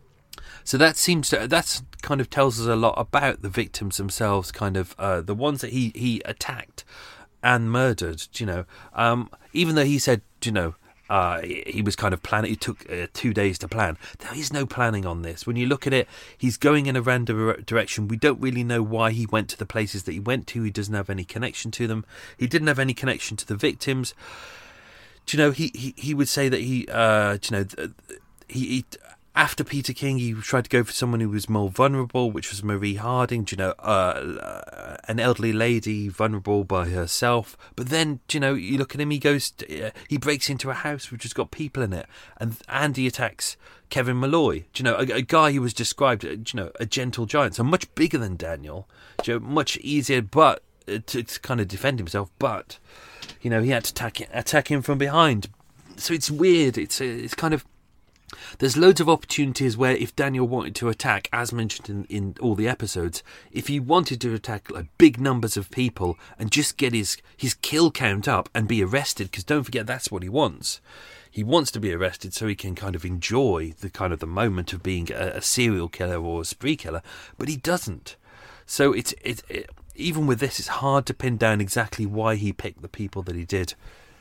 So that seems to, that's kind of tells us a lot about the victims themselves, kind of uh, the ones that he, he attacked and murdered, you know. Um, even though he said, you know, Uh, he was kind of planning, it took uh, two days to plan. There is no planning on this. When you look at it, he's going in a random direction. We don't really know why he went to the places that he went to. He doesn't have any connection to them. He didn't have any connection to the victims. Do you know, he, he, he would say that he, uh, do you know, he, he, after Peter King, he tried to go for someone who was more vulnerable, which was Marie Harding, do you know, uh, an elderly lady vulnerable by herself. But then, do you know, you look at him, he goes, to, uh, he breaks into a house which has got people in it, and and he attacks Kevin Malloy. Do you know, a, a guy who was described, uh, you know, a gentle giant, so much bigger than Daniel, do you know, much easier, but uh, to, to kind of defend himself. But you know, he had to attack attack him from behind. So it's weird. It's it's kind of. There's loads of opportunities where if Daniel wanted to attack, as mentioned in, in all the episodes, if he wanted to attack like big numbers of people and just get his, his kill count up and be arrested, because don't forget that's what he wants. He wants to be arrested so he can kind of enjoy the kind of the moment of being a, a serial killer or a spree killer, but he doesn't. So it's it, it even with this, it's hard to pin down exactly why he picked the people that he did.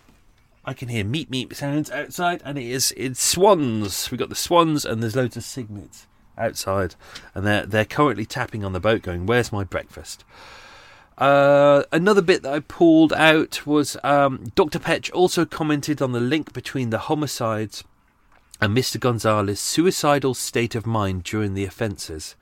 I can hear meep meep sounds outside, and it is it's swans. We've got the swans, and there's loads of cygnets outside, and they're they're currently tapping on the boat, going, "Where's my breakfast?" Uh, another bit that I pulled out was um, Doctor Petch also commented on the link between the homicides and Mister Gonzalez's suicidal state of mind during the offences.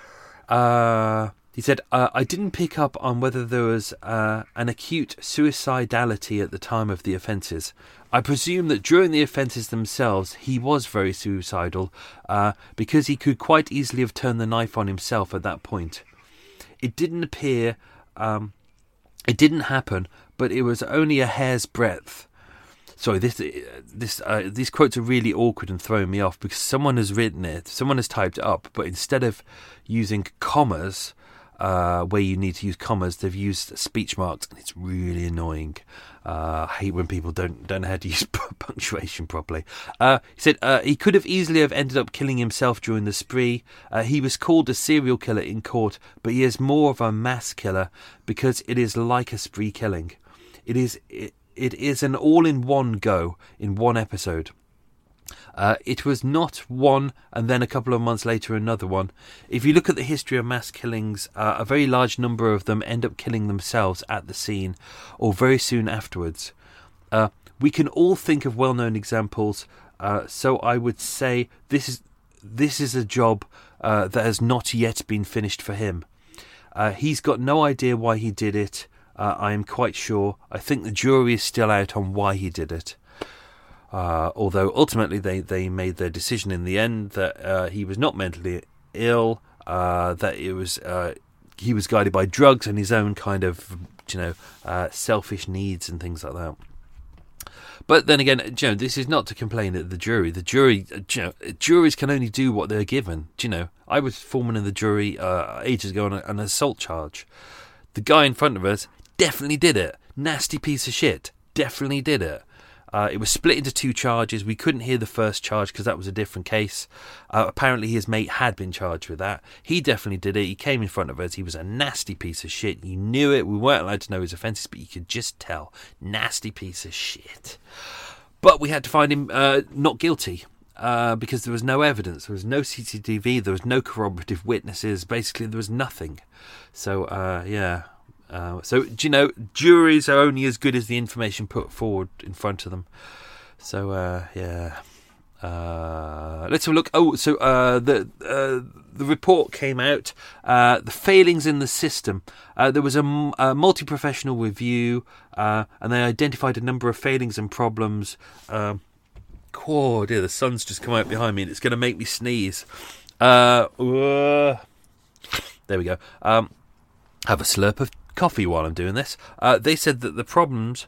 Uh, He said, uh, I didn't pick up on whether there was uh, an acute suicidality at the time of the offences. I presume that during the offences themselves he was very suicidal uh, because he could quite easily have turned the knife on himself at that point. It didn't appear, um, it didn't happen, but it was only a hair's breadth. Sorry, this this uh, these quotes are really awkward and throwing me off because someone has written it, someone has typed it up, but instead of using commas, Uh, where you need to use commas, they've used speech marks, and it's really annoying. Uh, I hate when people don't don't know how to use punctuation properly. Uh, he said uh, he could have easily have ended up killing himself during the spree. Uh, he was called a serial killer in court, but he is more of a mass killer because it is like a spree killing. It is it, it is an all-in-one go in one episode. Uh, it was not one and then a couple of months later another one. If you look at the history of mass killings, uh, a very large number of them end up killing themselves at the scene or very soon afterwards. Uh, we can all think of well-known examples, uh, so I would say this is this is a job uh, that has not yet been finished for him. Uh, he's got no idea why he did it, uh, I am quite sure. I think the jury is still out on why he did it. Uh, although ultimately they, they made their decision in the end that uh, he was not mentally ill, uh, that it was uh, he was guided by drugs and his own kind of, you know, uh, selfish needs and things like that. But then again, you know, this is not to complain at the jury. The jury, you know, juries can only do what they're given. Do you know, I was foreman in the jury uh, ages ago on a, an assault charge. The guy in front of us definitely did it. Nasty piece of shit. Definitely did it. Uh, it was split into two charges. We couldn't hear the first charge because that was a different case. Uh, apparently his mate had been charged with that. He definitely did it. He came in front of us. He was a nasty piece of shit. You knew it. We weren't allowed to know his offences, but you could just tell. Nasty piece of shit. But we had to find him uh, not guilty. Uh, because there was no evidence, there was no C C T V, there was no corroborative witnesses. Basically, there was nothing. So, uh, yeah. Uh, so, do you know, juries are only as good as the information put forward in front of them. So, uh, yeah. Uh, let's have a look. Oh, so uh, the uh, the report came out. Uh, the failings in the system. Uh, there was a, a multi-professional review, uh, and they identified a number of failings and problems. Um, Oh dear, the sun's just come out behind me and it's going to make me sneeze. Uh, uh, there we go. Um, have a slurp of coffee while I'm doing this. Uh, they said that the problems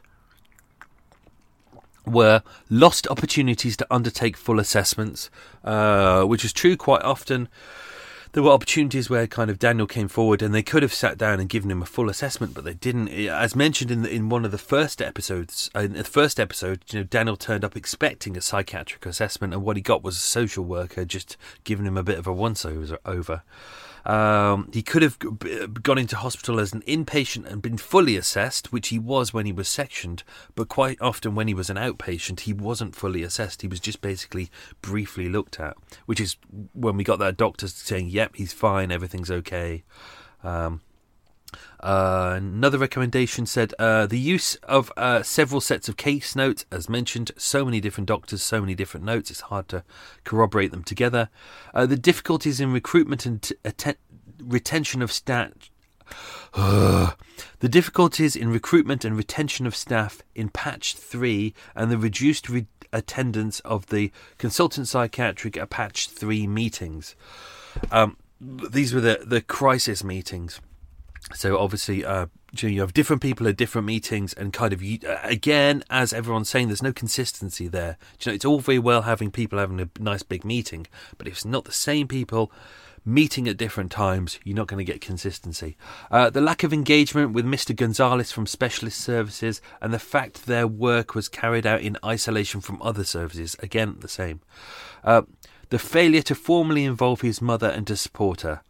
were lost opportunities to undertake full assessments, uh, which is true quite often. There were opportunities where kind of Daniel came forward and they could have sat down and given him a full assessment, but they didn't. As mentioned in the, in one of the first episodes, uh, in the first episode, you know, Daniel turned up expecting a psychiatric assessment, and what he got was a social worker just giving him a bit of a once-over. Um, he could have gone into hospital as an inpatient and been fully assessed, which he was when he was sectioned, but quite often when he was an outpatient, he wasn't fully assessed. He was just basically briefly looked at, which is when we got that doctor saying, yep, he's fine, everything's okay. Um, uh, another recommendation said uh, the use of uh, several sets of case notes, as mentioned, so many different doctors, so many different notes, it's hard to corroborate them together. Uh, the difficulties in recruitment and t- atten- retention of staff. the difficulties in recruitment and retention of staff in patch three, and the reduced re- attendance of the consultant psychiatric at patch three meetings. Um, these were the, the crisis meetings. So obviously, uh, you have different people at different meetings, and kind of, again, as everyone's saying, there's no consistency there. You know, it's all very well having people having a nice big meeting, but if it's not the same people meeting at different times, you're not going to get consistency. Uh, the lack of engagement with Mister Gonzalez from Specialist Services, and the fact their work was carried out in isolation from other services, again, the same. Uh, the failure to formally involve his mother and to support her.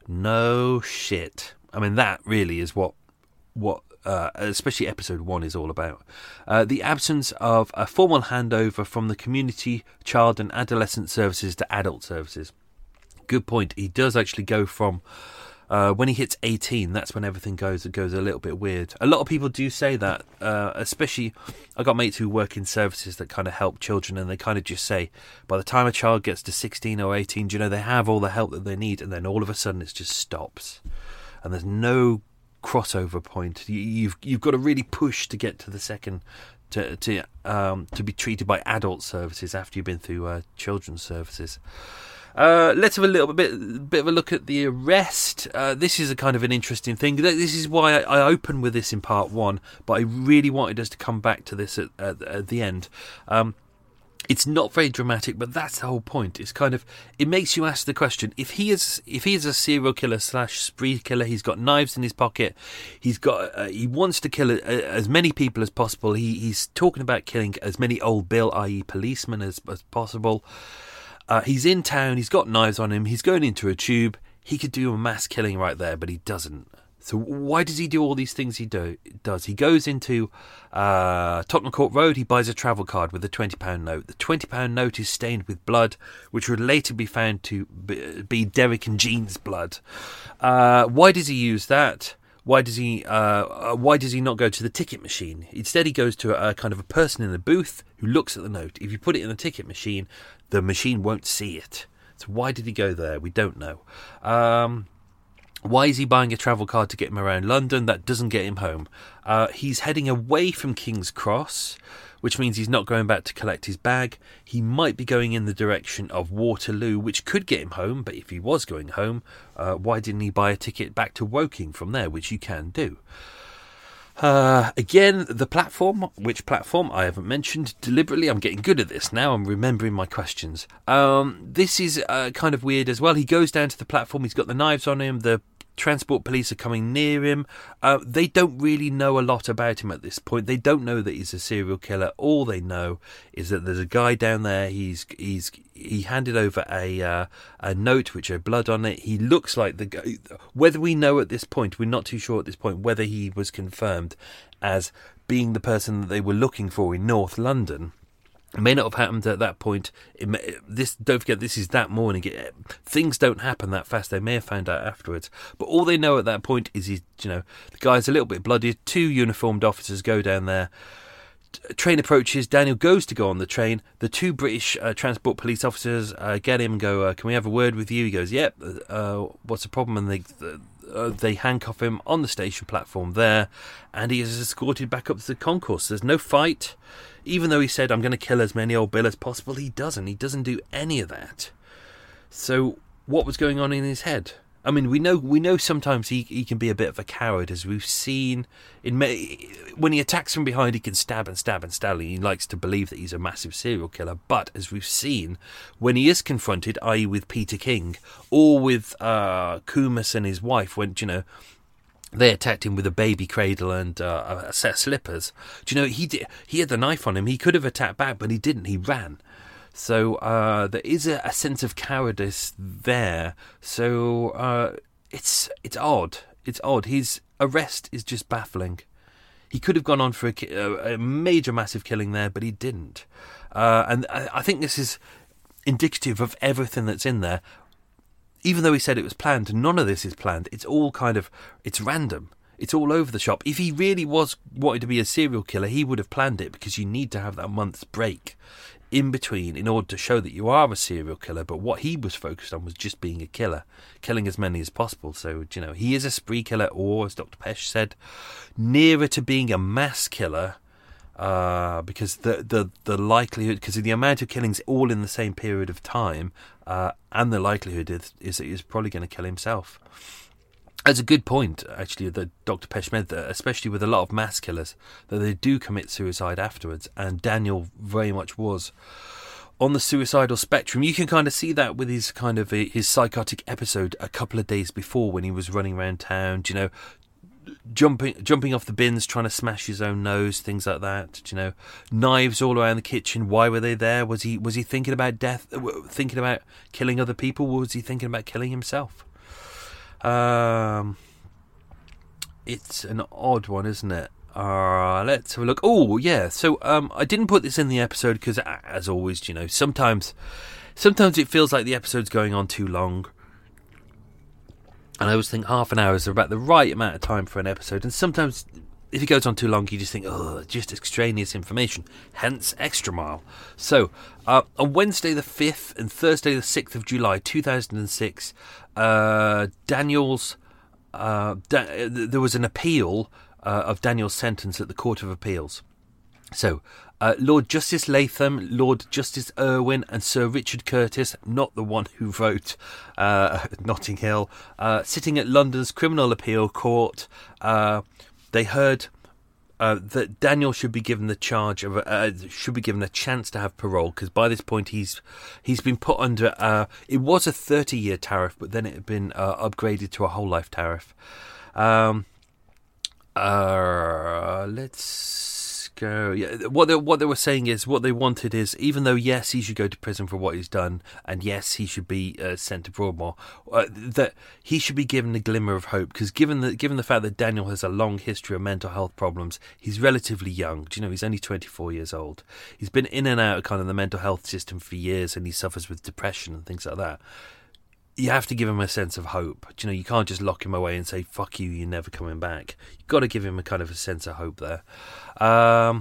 No shit. I mean, that really is what, what uh, especially episode one is all about. Uh, the absence of a formal handover from the community, child and adolescent services to adult services. Good point. He does actually go from, uh, when he hits eighteen, that's when everything goes goes a little bit weird. A lot of people do say that, uh, especially, I got mates who work in services that kind of help children, and they kind of just say, by the time a child gets to sixteen or eighteen, you know, they have all the help that they need, and then all of a sudden it just stops. And there's no crossover point. You, you've you've got to really push to get to the second, to to um to be treated by adult services after you've been through uh, children's services. Uh, let's have a little bit bit of a look at the arrest. Uh, this is a kind of an interesting thing. This is why I, I opened with this in part one, but I really wanted us to come back to this at, at, at the end. Um, It's not very dramatic, but that's the whole point. It's kind of, it makes you ask the question: if he is, if he is a serial killer slash spree killer, he's got knives in his pocket, he's got, uh, he wants to kill a, a, as many people as possible. He, he's talking about killing as many old Bill, that is, policemen, as, as possible. Uh, he's in town. He's got knives on him. He's going into a tube. He could do a mass killing right there, but he doesn't. So why does he do all these things he do, does? He goes into uh, Tottenham Court Road, he buys a travel card with a twenty pound note. The twenty pound note is stained with blood, which would later be found to be Derek and Jean's blood. Uh, why does he use that? Why does he uh, why does he not go to the ticket machine? Instead, he goes to a, a kind of a person in a booth who looks at the note. If you put it in the ticket machine, the machine won't see it. So why did he go there? We don't know. Um... Why is he buying a travel card to get him around London? That doesn't get him home. Uh, he's heading away from King's Cross, which means he's not going back to collect his bag. He might be going in the direction of Waterloo, which could get him home. But if he was going home, uh, why didn't he buy a ticket back to Woking from there, which you can do? Uh, again, the platform, which platform I haven't mentioned deliberately. I'm getting good at this now. I'm remembering my questions. Um, this is uh, kind of weird as well. He goes down to the platform. He's got the knives on him. The transport police are coming near him. Uh, they don't really know a lot about him at this point. They don't know that he's a serial killer. All they know is that there's a guy down there. He's he's he handed over a uh, a note which had blood on it. He looks like the guy. Whether we know at this point, we're not too sure at this point whether he was confirmed as being the person that they were looking for in North London. It may not have happened at that point. It may, this don't forget, this is that morning. It, things don't happen that fast. They may have found out afterwards. But all they know at that point is, he's, you know, the guy's a little bit bloody. Two uniformed officers go down there. A train approaches. Daniel goes to go on the train. The two British uh, transport police officers uh, get him and go, uh, can we have a word with you? He goes, yep. Uh, what's the problem? And they... Uh, Uh, they handcuff him on the station platform there, and he is escorted back up to the concourse. There's no fight. Even though he said, I'm going to kill as many old Bill as possible, he doesn't. He doesn't do any of that. So what was going on in his head? I mean, we know we know sometimes he, he can be a bit of a coward, as we've seen. in May, When he attacks from behind, he can stab and stab and stab. He likes to believe that he's a massive serial killer. But, as we've seen, when he is confronted, that is with Peter King, or with uh, Kumas and his wife, when, you know, they attacked him with a baby cradle and uh, a set of slippers. Do you know, he did, he had the knife on him. He could have attacked back, but he didn't. He ran. So uh, there is a, a sense of cowardice there. So uh, it's it's odd. It's odd. His arrest is just baffling. He could have gone on for a, a major, massive killing there, but he didn't. Uh, and I, I think this is indicative of everything that's in there. Even though he said it was planned, none of this is planned. It's all kind of, it's random. It's all over the shop. If he really was wanted to be a serial killer, he would have planned it, because you need to have that month's break in between in order to show that you are a serial killer. But what he was focused on was just being a killer, killing as many as possible. So, you know, he is a spree killer, or, as Doctor Pesh said, nearer to being a mass killer, uh, because the, the, the likelihood, because of the amount of killings all in the same period of time, uh, and the likelihood is, is that he's probably going to kill himself. That's a good point, actually, that Doctor Pesh made, that especially with a lot of mass killers, that they do commit suicide afterwards, and Daniel very much was on the suicidal spectrum. You can kind of see that with his kind of his psychotic episode a couple of days before, when he was running around town, you know, jumping jumping off the bins, trying to smash his own nose, things like that. You know, knives all around the kitchen. Why were they there? Was he was he thinking about death, thinking about killing other people, or was he thinking about killing himself? Um, it's an odd one, isn't it? Uh, let's have a look. Oh, yeah. So um, I didn't put this in the episode because, as always, you know, sometimes, sometimes it feels like the episode's going on too long. And I always think half an hour is about the right amount of time for an episode. And sometimes, if it goes on too long, you just think, oh, just extraneous information. Hence, Extra Mile. So, uh, on Wednesday the fifth and Thursday the sixth of July, two thousand six, uh, Daniel's, uh, da- there was an appeal uh, of Daniel's sentence at the Court of Appeals. So, uh, Lord Justice Latham, Lord Justice Irwin, and Sir Richard Curtis, not the one who wrote uh, Notting Hill, uh, sitting at London's Criminal Appeal Court, uh, they heard uh, that Daniel should be given the charge of uh, should be given a chance to have parole, because by this point he's he's been put under. Uh, it was a thirty-year tariff, but then it had been uh, upgraded to a whole life tariff. Um, uh, let's go. Yeah, what they, what they were saying is, what they wanted is, even though yes, he should go to prison for what he's done, and yes, he should be uh, sent to Broadmoor, uh, that he should be given a glimmer of hope, because given the given the fact that Daniel has a long history of mental health problems, he's relatively young. Do you know, he's only twenty-four years old. He's been in and out of kind of the mental health system for years, and he suffers with depression and things like that. You have to give him a sense of hope. Do you know, you can't just lock him away and say, fuck you, you're never coming back. You've got to give him a kind of a sense of hope there. Um,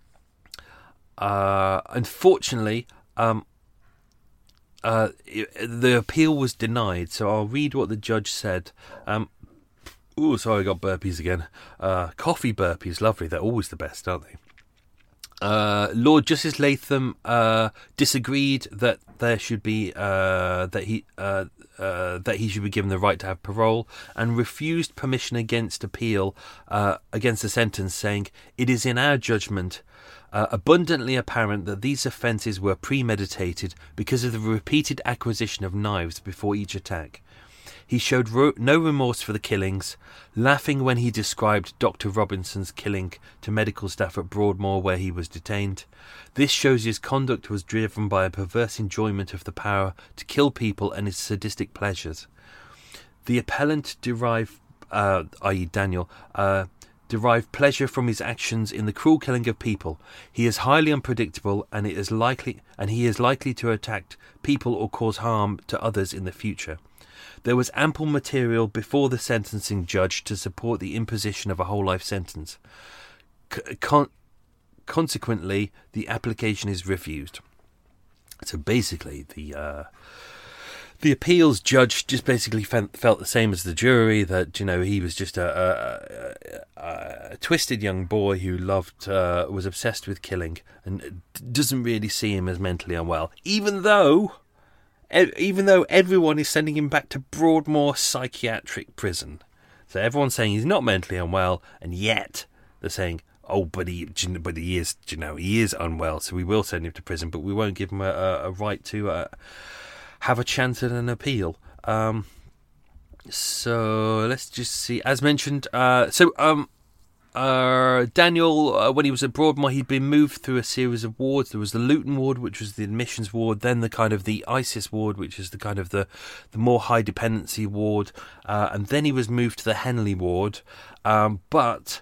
uh, unfortunately, um, uh, the appeal was denied, so I'll read what the judge said. Um, oh, sorry, I got burpees again. Uh, coffee burpees, lovely. They're always the best, aren't they? Uh, Lord Justice Latham uh, disagreed that there should be uh, that he uh, uh, that he should be given the right to have parole, and refused permission against appeal uh, against the sentence, saying, "It is in our judgment uh, abundantly apparent that these offences were premeditated because of the repeated acquisition of knives before each attack. He showed ro- no remorse for the killings, laughing when he described Doctor Robinson's killing to medical staff at Broadmoor where he was detained. This shows his conduct was driven by a perverse enjoyment of the power to kill people and his sadistic pleasures. The appellant derived, uh, that is. Daniel, uh, derived pleasure from his actions in the cruel killing of people. He is highly unpredictable, and it is likely, and he is likely to attack people or cause harm to others in the future. There was ample material before the sentencing judge to support the imposition of a whole life sentence. Con- consequently, the application is refused. So basically, the uh, the appeals judge just basically felt, felt the same as the jury, that, you know, he was just a, a, a, a twisted young boy who loved, uh, was obsessed with killing, and doesn't really see him as mentally unwell, even though. Even though everyone is sending him back to Broadmoor Psychiatric Prison. So everyone's saying he's not mentally unwell, and yet they're saying, oh, but he, but he is, you know, he is unwell, so we will send him to prison, but we won't give him a, a right to uh, have a chance at an appeal. Um, so let's just see. As mentioned, uh, so um, Uh, Daniel, uh, when he was at Broadmoor, he'd been moved through a series of wards. There was the Luton ward, which was the admissions ward, then the kind of the ISIS ward, which is the kind of the, the more high dependency ward, uh, and then he was moved to the Henley ward. Um, but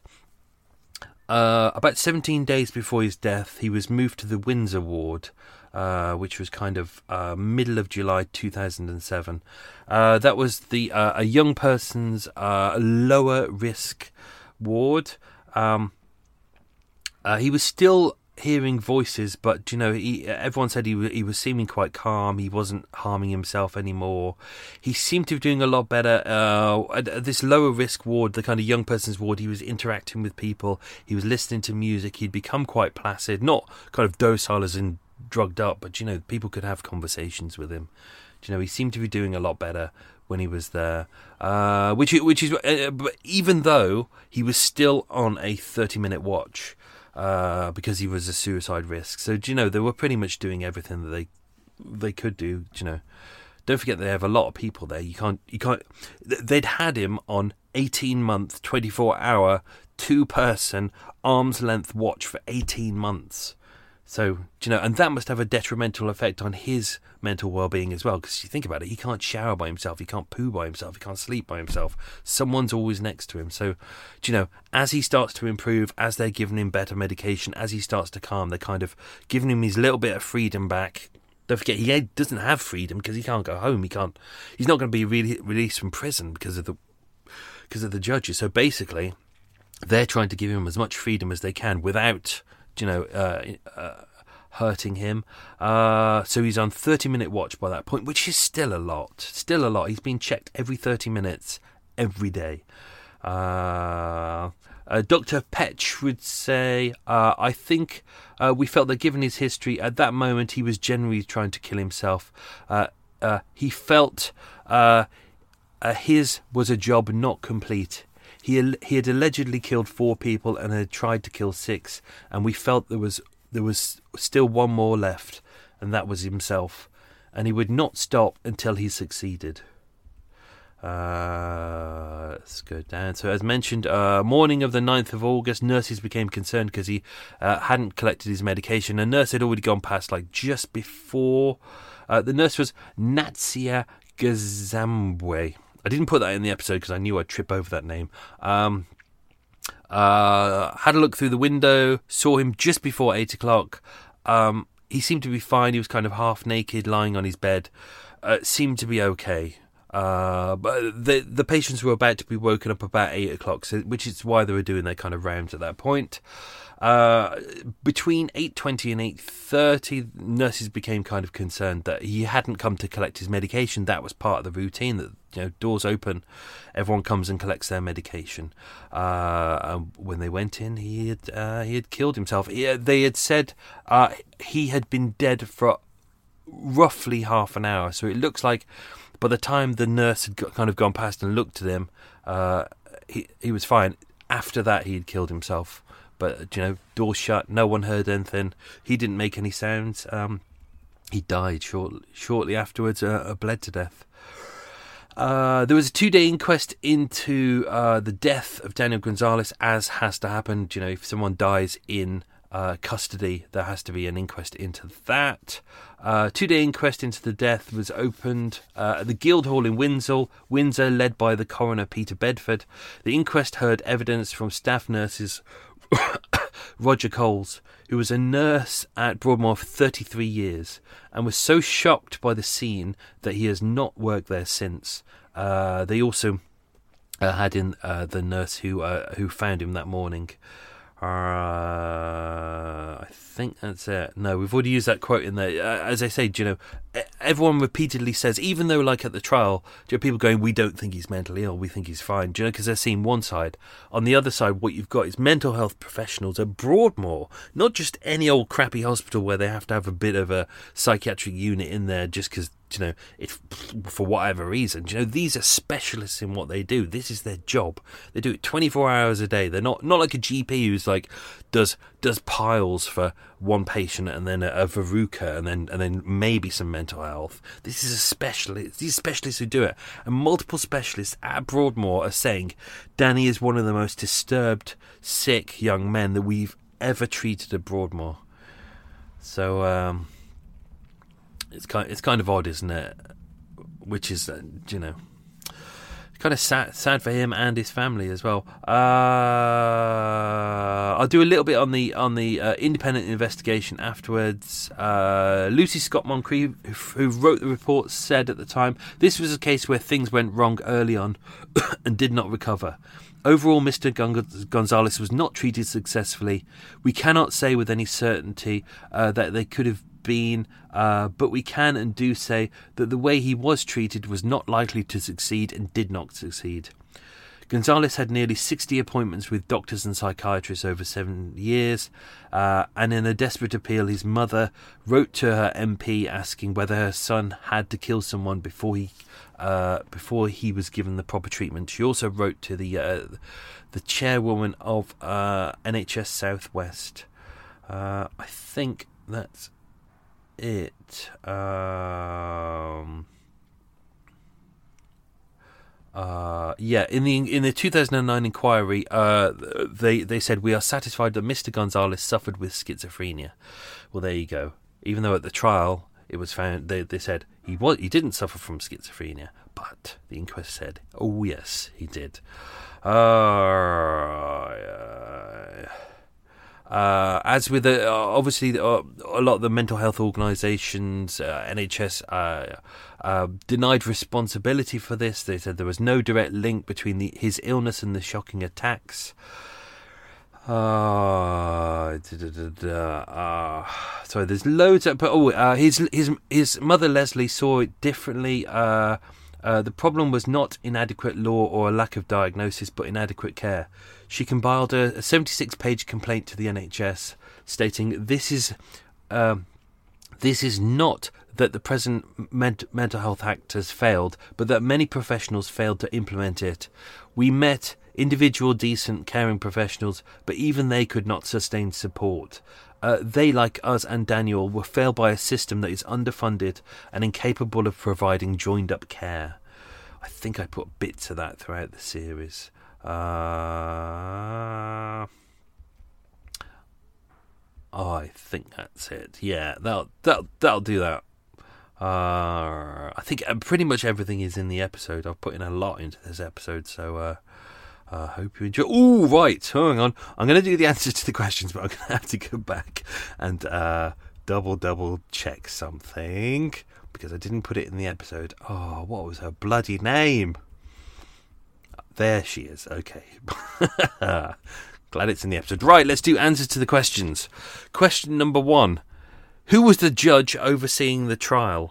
uh, about seventeen days before his death, he was moved to the Windsor ward, uh, which was kind of uh, middle of July two thousand seven. Uh, that was the uh, a young person's uh, lower risk ward. Um, uh, he was still hearing voices, but, you know, he, everyone said he, he was seeming quite calm. He wasn't harming himself anymore. He seemed to be doing a lot better. Uh, at this lower risk ward, the kind of young person's ward, he was interacting with people. He was listening to music. He'd become quite placid, not kind of docile as in drugged up, but, you know, people could have conversations with him. You know, he seemed to be doing a lot better when he was there, uh, which which is uh, but even though he was still on a thirty minute watch, uh, because he was a suicide risk. So, you know, they were pretty much doing everything that they they could do. You know, don't forget they have a lot of people there. You can't you can't. They'd had him on eighteen month, twenty four hour, two person arm's length watch for eighteen months. So, you know, and that must have a detrimental effect on his mental well-being as well, because you think about it, he can't shower by himself, he can't poo by himself, he can't sleep by himself. Someone's always next to him. So, you know, as he starts to improve, as they're giving him better medication, as he starts to calm, they're kind of giving him his little bit of freedom back. Don't forget, he doesn't have freedom because he can't go home. He can't. He's not going to be re- released from prison because of the because of the judges. So basically, they're trying to give him as much freedom as they can without, you know, uh, uh, hurting him. Uh, so he's on thirty minute watch by that point, which is still a lot. Still a lot. He's been checked every thirty minutes, every day. Uh, uh, Doctor Petch would say, uh, I think uh, we felt that given his history, at that moment he was generally trying to kill himself. Uh, uh, he felt uh, uh, his was a job not complete. He he had allegedly killed four people and had tried to kill six, and we felt there was there was still one more left, and that was himself, and he would not stop until he succeeded. Uh, let's go down. So as mentioned, uh, morning of the ninth of August, nurses became concerned because he uh, hadn't collected his medication. A nurse had already gone past, like just before. Uh, the nurse was Natsia Gazambwe. I didn't put that in the episode because I knew I'd trip over that name. Um, uh, had a look through the window, saw him just before eight o'clock. Um, he seemed to be fine. He was kind of half naked, lying on his bed. Uh, seemed to be okay. Uh, but the the patients were about to be woken up about eight o'clock, so, which is why they were doing their kind of rounds at that point. Uh, between eight twenty and eight thirty, nurses became kind of concerned that he hadn't come to collect his medication. That was part of the routine, that, you know, doors open, everyone comes and collects their medication. Uh, and when they went in, he had uh, he had killed himself. He, they had said uh, he had been dead for roughly half an hour, so it looks like by the time the nurse had got, kind of gone past and looked at him, uh, he he was fine. After that, he had killed himself. But, you know, door shut, no one heard anything. He didn't make any sounds. Um, he died short, shortly afterwards, uh, uh, bled to death. Uh, there was a two-day inquest into uh, the death of Daniel Gonzalez, as has to happen. You know, if someone dies in uh, custody, there has to be an inquest into that. Uh, two-day inquest into the death was opened uh, at the Guildhall in Windsor, Windsor, led by the coroner Peter Bedford. The inquest heard evidence from staff nurses Roger Coles, who was a nurse at Broadmoor for thirty-three years and was so shocked by the scene that he has not worked there since. Uh, they also uh, had in uh, the nurse who uh, who found him that morning. Uh, I think that's it. No, we've already used that quote in there. Uh, as I say, you know, everyone repeatedly says, even though, like at the trial, you know, people going, we don't think he's mentally ill, we think he's fine, you know, because they're seeing one side. On the other side, what you've got is mental health professionals at Broadmoor, not just any old crappy hospital where they have to have a bit of a psychiatric unit in there just because, you know, if for whatever reason. You know, these are specialists in what they do. This is their job. They do it twenty-four hours a day. They're not not like a G P who's like does does piles for one patient and then a, a verruca and then and then maybe some mental health. This is a specialist. These specialists who do it, and multiple specialists at Broadmoor are saying Danny is one of the most disturbed, sick young men that we've ever treated at Broadmoor. So. Um, It's kind, it's kind of odd, isn't it? Which is, uh, you know, kind of sad, sad for him and his family as well. Uh, I'll do a little bit on the on the uh, independent investigation afterwards. Uh, Lucy Scott Moncrief, who, who wrote the report, said at the time, this was a case where things went wrong early on and did not recover. Overall, Mister Gonzalez was not treated successfully. We cannot say with any certainty uh, that they could have been, uh, but we can and do say that the way he was treated was not likely to succeed and did not succeed. Gonzalez had nearly sixty appointments with doctors and psychiatrists over seven years, uh, and in a desperate appeal, his mother wrote to her M P asking whether her son had to kill someone before he uh, before he was given the proper treatment. She also wrote to the uh, the chairwoman of uh, N H S South West. Uh, I think that's it. Um, uh, yeah, in the in the two thousand nine inquiry, uh, they they said we are satisfied that Mister Gonzalez suffered with schizophrenia. Well, there you go. Even though at the trial it was found, they they said he was he didn't suffer from schizophrenia, but the inquest said, oh yes, he did. Uh, uh Uh, as with the, uh, obviously uh, a lot of the mental health organisations, uh, N H S uh, uh, denied responsibility for this. They said there was no direct link between the, his illness and the shocking attacks. Uh, da, da, da, da, uh, sorry, there's loads of, but oh, uh, his his his mother Leslie saw it differently. Uh, uh, the problem was not inadequate law or a lack of diagnosis, but inadequate care. She compiled a, a seventy-six page complaint to the N H S, stating this is um, this is not that the present ment- Mental Health Act has failed, but that many professionals failed to implement it. We met individual, decent, caring professionals, but even they could not sustain support. Uh, they, like us and Daniel, were failed by a system that is underfunded and incapable of providing joined-up care. I think I put bits of that throughout the series. Uh, oh, I think that's it. Yeah, that'll that'll, that'll do that. Uh, I think pretty much everything is in the episode. I've put in a lot into this episode, so uh, I uh, hope you enjoy. Oh, right, hang on. I'm going to do the answers to the questions, but I'm going to have to go back and uh, double double check something because I didn't put it in the episode. Oh, what was her bloody name? There she is. Okay. Glad it's in the episode. Right, let's do answers to the questions. Question number one. Who was the judge overseeing the trial?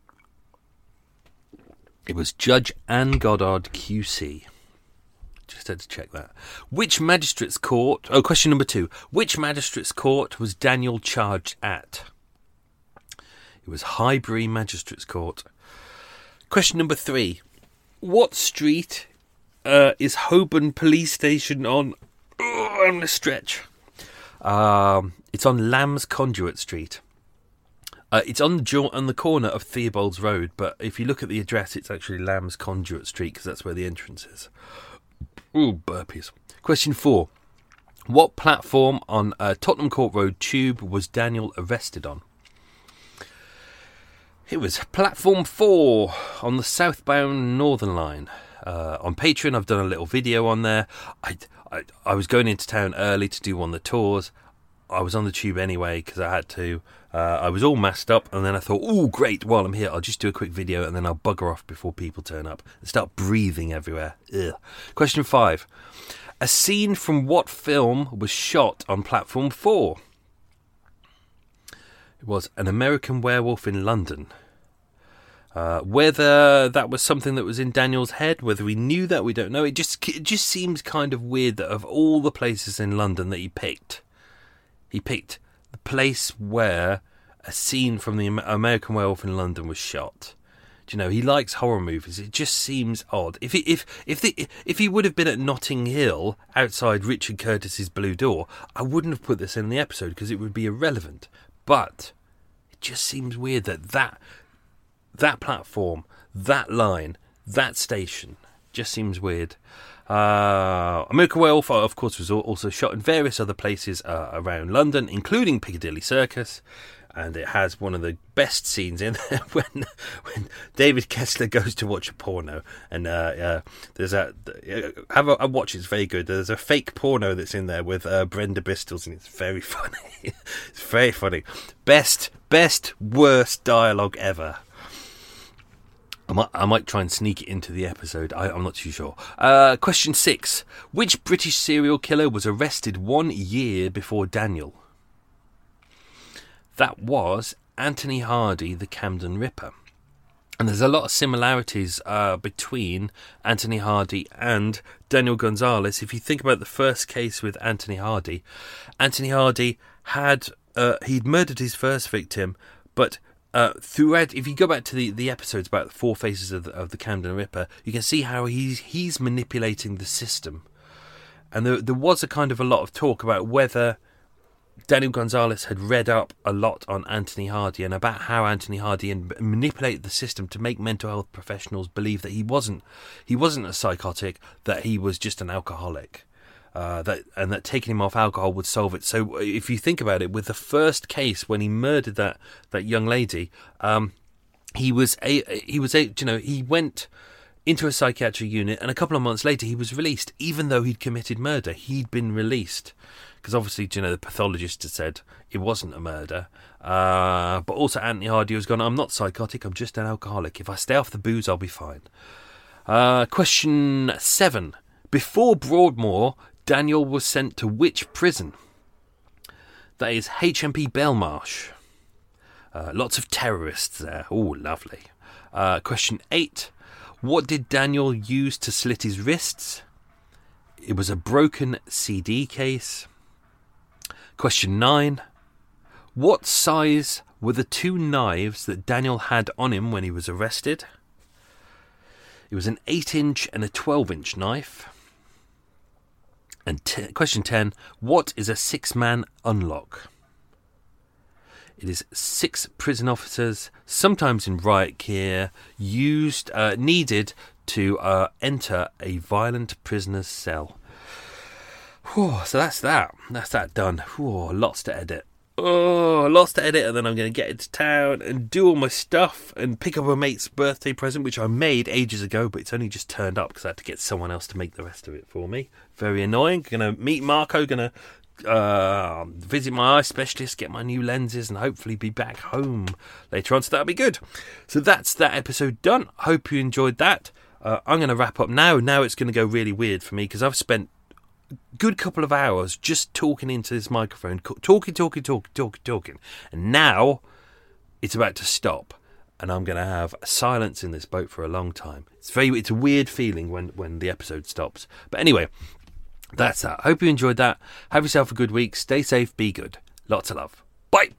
It was Judge Anne Goddard, Q C. Just had to check that. Which magistrate's court... Oh, question number two. Which magistrate's court was Daniel charged at? It was Highbury Magistrates Court. Question number three. What street... Uh, is Holborn Police Station on? Oh, on the stretch. Um, it's on Lamb's Conduit Street. Uh, it's on the jo- on the corner of Theobald's Road, but if you look at the address, it's actually Lamb's Conduit Street, because that's where the entrance is. Ooh, burpees. Question four. What platform on uh, Tottenham Court Road Tube was Daniel arrested on? It was platform four on the southbound Northern Line. Uh, on Patreon, I've done a little video on there. I, I, I was going into town early to do one of the tours. I was on the tube anyway because I had to. Uh, I was all masked up, and then I thought, oh, great, while I'm here, I'll just do a quick video, and then I'll bugger off before people turn up and start breathing everywhere. Ugh. Question five. A scene from what film was shot on platform four? It was An American Werewolf in London. Uh, whether that was something that was in Daniel's head, whether we knew that, we don't know. It just it just seems kind of weird that of all the places in London that he picked, he picked the place where a scene from the American Werewolf in London was shot. Do you know, he likes horror movies. It just seems odd. If he, if if the, if he would have been at Notting Hill outside Richard Curtis's Blue Door, I wouldn't have put this in the episode because it would be irrelevant. But it just seems weird that that that platform, that line, that station just seems weird. Uh, American Werewolf, of course, was also shot in various other places uh, around London, including Piccadilly Circus. And it has one of the best scenes in there when when David Kessler goes to watch a porno, and uh, uh, there's a have a, a watch. It's very good. There's a fake porno that's in there with uh, Brenda Bristol's, and it's very funny. It's very funny. Best, best, worst dialogue ever. I might, I might try and sneak it into the episode. I, I'm not too sure. Uh, question six: which British serial killer was arrested one year before Daniel? That was Anthony Hardy, the Camden Ripper. And there's a lot of similarities uh, between Anthony Hardy and Daniel Gonzalez. If you think about the first case with Anthony Hardy, Anthony Hardy had, uh, he'd murdered his first victim, but uh, throughout, if you go back to the, the episodes about the four faces of the, of the Camden Ripper, you can see how he's, he's manipulating the system. And there, there was a kind of a lot of talk about whether Daniel Gonzalez had read up a lot on Anthony Hardy and about how Anthony Hardy manipulated the system to make mental health professionals believe that he wasn't he wasn't a psychotic, that he was just an alcoholic, uh, that and that taking him off alcohol would solve it. So if you think about it, with the first case when he murdered that that young lady, um, he was a he was a you know he went into a psychiatric unit, and a couple of months later he was released, even though he'd committed murder. He'd been released. Because obviously, you know, the pathologist had said it wasn't a murder. Uh, but also Anthony Hardy was gone, I'm not psychotic, I'm just an alcoholic. If I stay off the booze, I'll be fine. Uh, question seven. Before Broadmoor, Daniel was sent to which prison? That is H M P Belmarsh. Uh, lots of terrorists there. Oh, lovely. Uh, question eight. What did Daniel use to slit his wrists? It was a broken C D case. Question nine. What size were the two knives that Daniel had on him when he was arrested? It was an eight inch and a twelve inch knife. And t- question ten. What is a six-man unlock? It is six prison officers, sometimes in riot gear, used, uh, needed to uh, enter a violent prisoner's cell. Whew, so that's that. That's that done. Whew, lots to edit. Oh, lots to edit, and then I'm going to get into town and do all my stuff and pick up a mate's birthday present, which I made ages ago, but it's only just turned up because I had to get someone else to make the rest of it for me. Very annoying. Going to meet Marco, going to uh, visit my eye specialist, get my new lenses, and hopefully be back home later on, so that'll be good. So that's that episode done. Hope you enjoyed that. Uh, I'm going to wrap up now. Now it's going to go really weird for me because I've spent good couple of hours just talking into this microphone, talking, talking, talking, talking, talking, and now it's about to stop, and I'm going to have silence in this boat for a long time. It's very, it's a weird feeling when, when the episode stops. But anyway, that's that. Hope you enjoyed that. Have yourself a good week. Stay safe. Be good. Lots of love. Bye.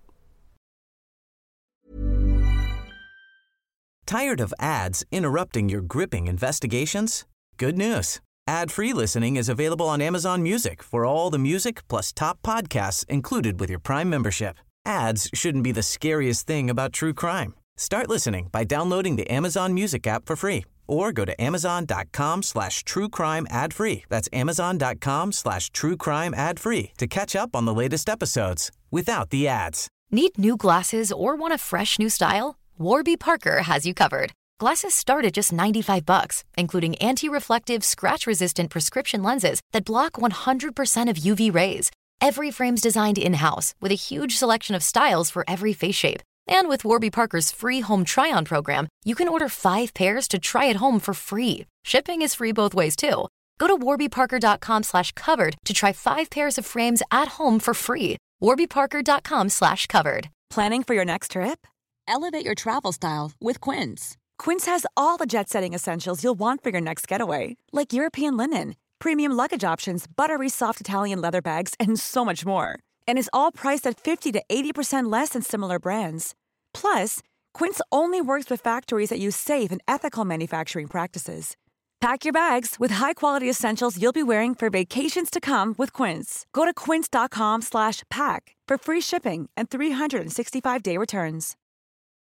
Tired of ads interrupting your gripping investigations? Good news. Ad-free listening is available on Amazon Music for all the music plus top podcasts included with your Prime membership. Ads shouldn't be the scariest thing about true crime. Start listening by downloading the Amazon Music app for free or go to amazon.com slash true crime ad free. That's amazon.com slash true crime ad free to catch up on the latest episodes without the ads. Need new glasses or want a fresh new style? Warby Parker has you covered. Glasses start at just ninety-five bucks, including anti-reflective, scratch-resistant prescription lenses that block one hundred percent of U V rays. Every frame's designed in-house with a huge selection of styles for every face shape. And with Warby Parker's free home try-on program, you can order five pairs to try at home for free. Shipping is free both ways, too. Go to warbyparker.com slash covered to try five pairs of frames at home for free. warbyparker.com slash covered. Planning for your next trip? Elevate your travel style with Quince. Quince has all the jet-setting essentials you'll want for your next getaway, like European linen, premium luggage options, buttery soft Italian leather bags, and so much more. And is all priced at fifty to eighty percent less than similar brands. Plus, Quince only works with factories that use safe and ethical manufacturing practices. Pack your bags with high-quality essentials you'll be wearing for vacations to come with Quince. Go to quince.com slash pack for free shipping and three sixty-five day returns.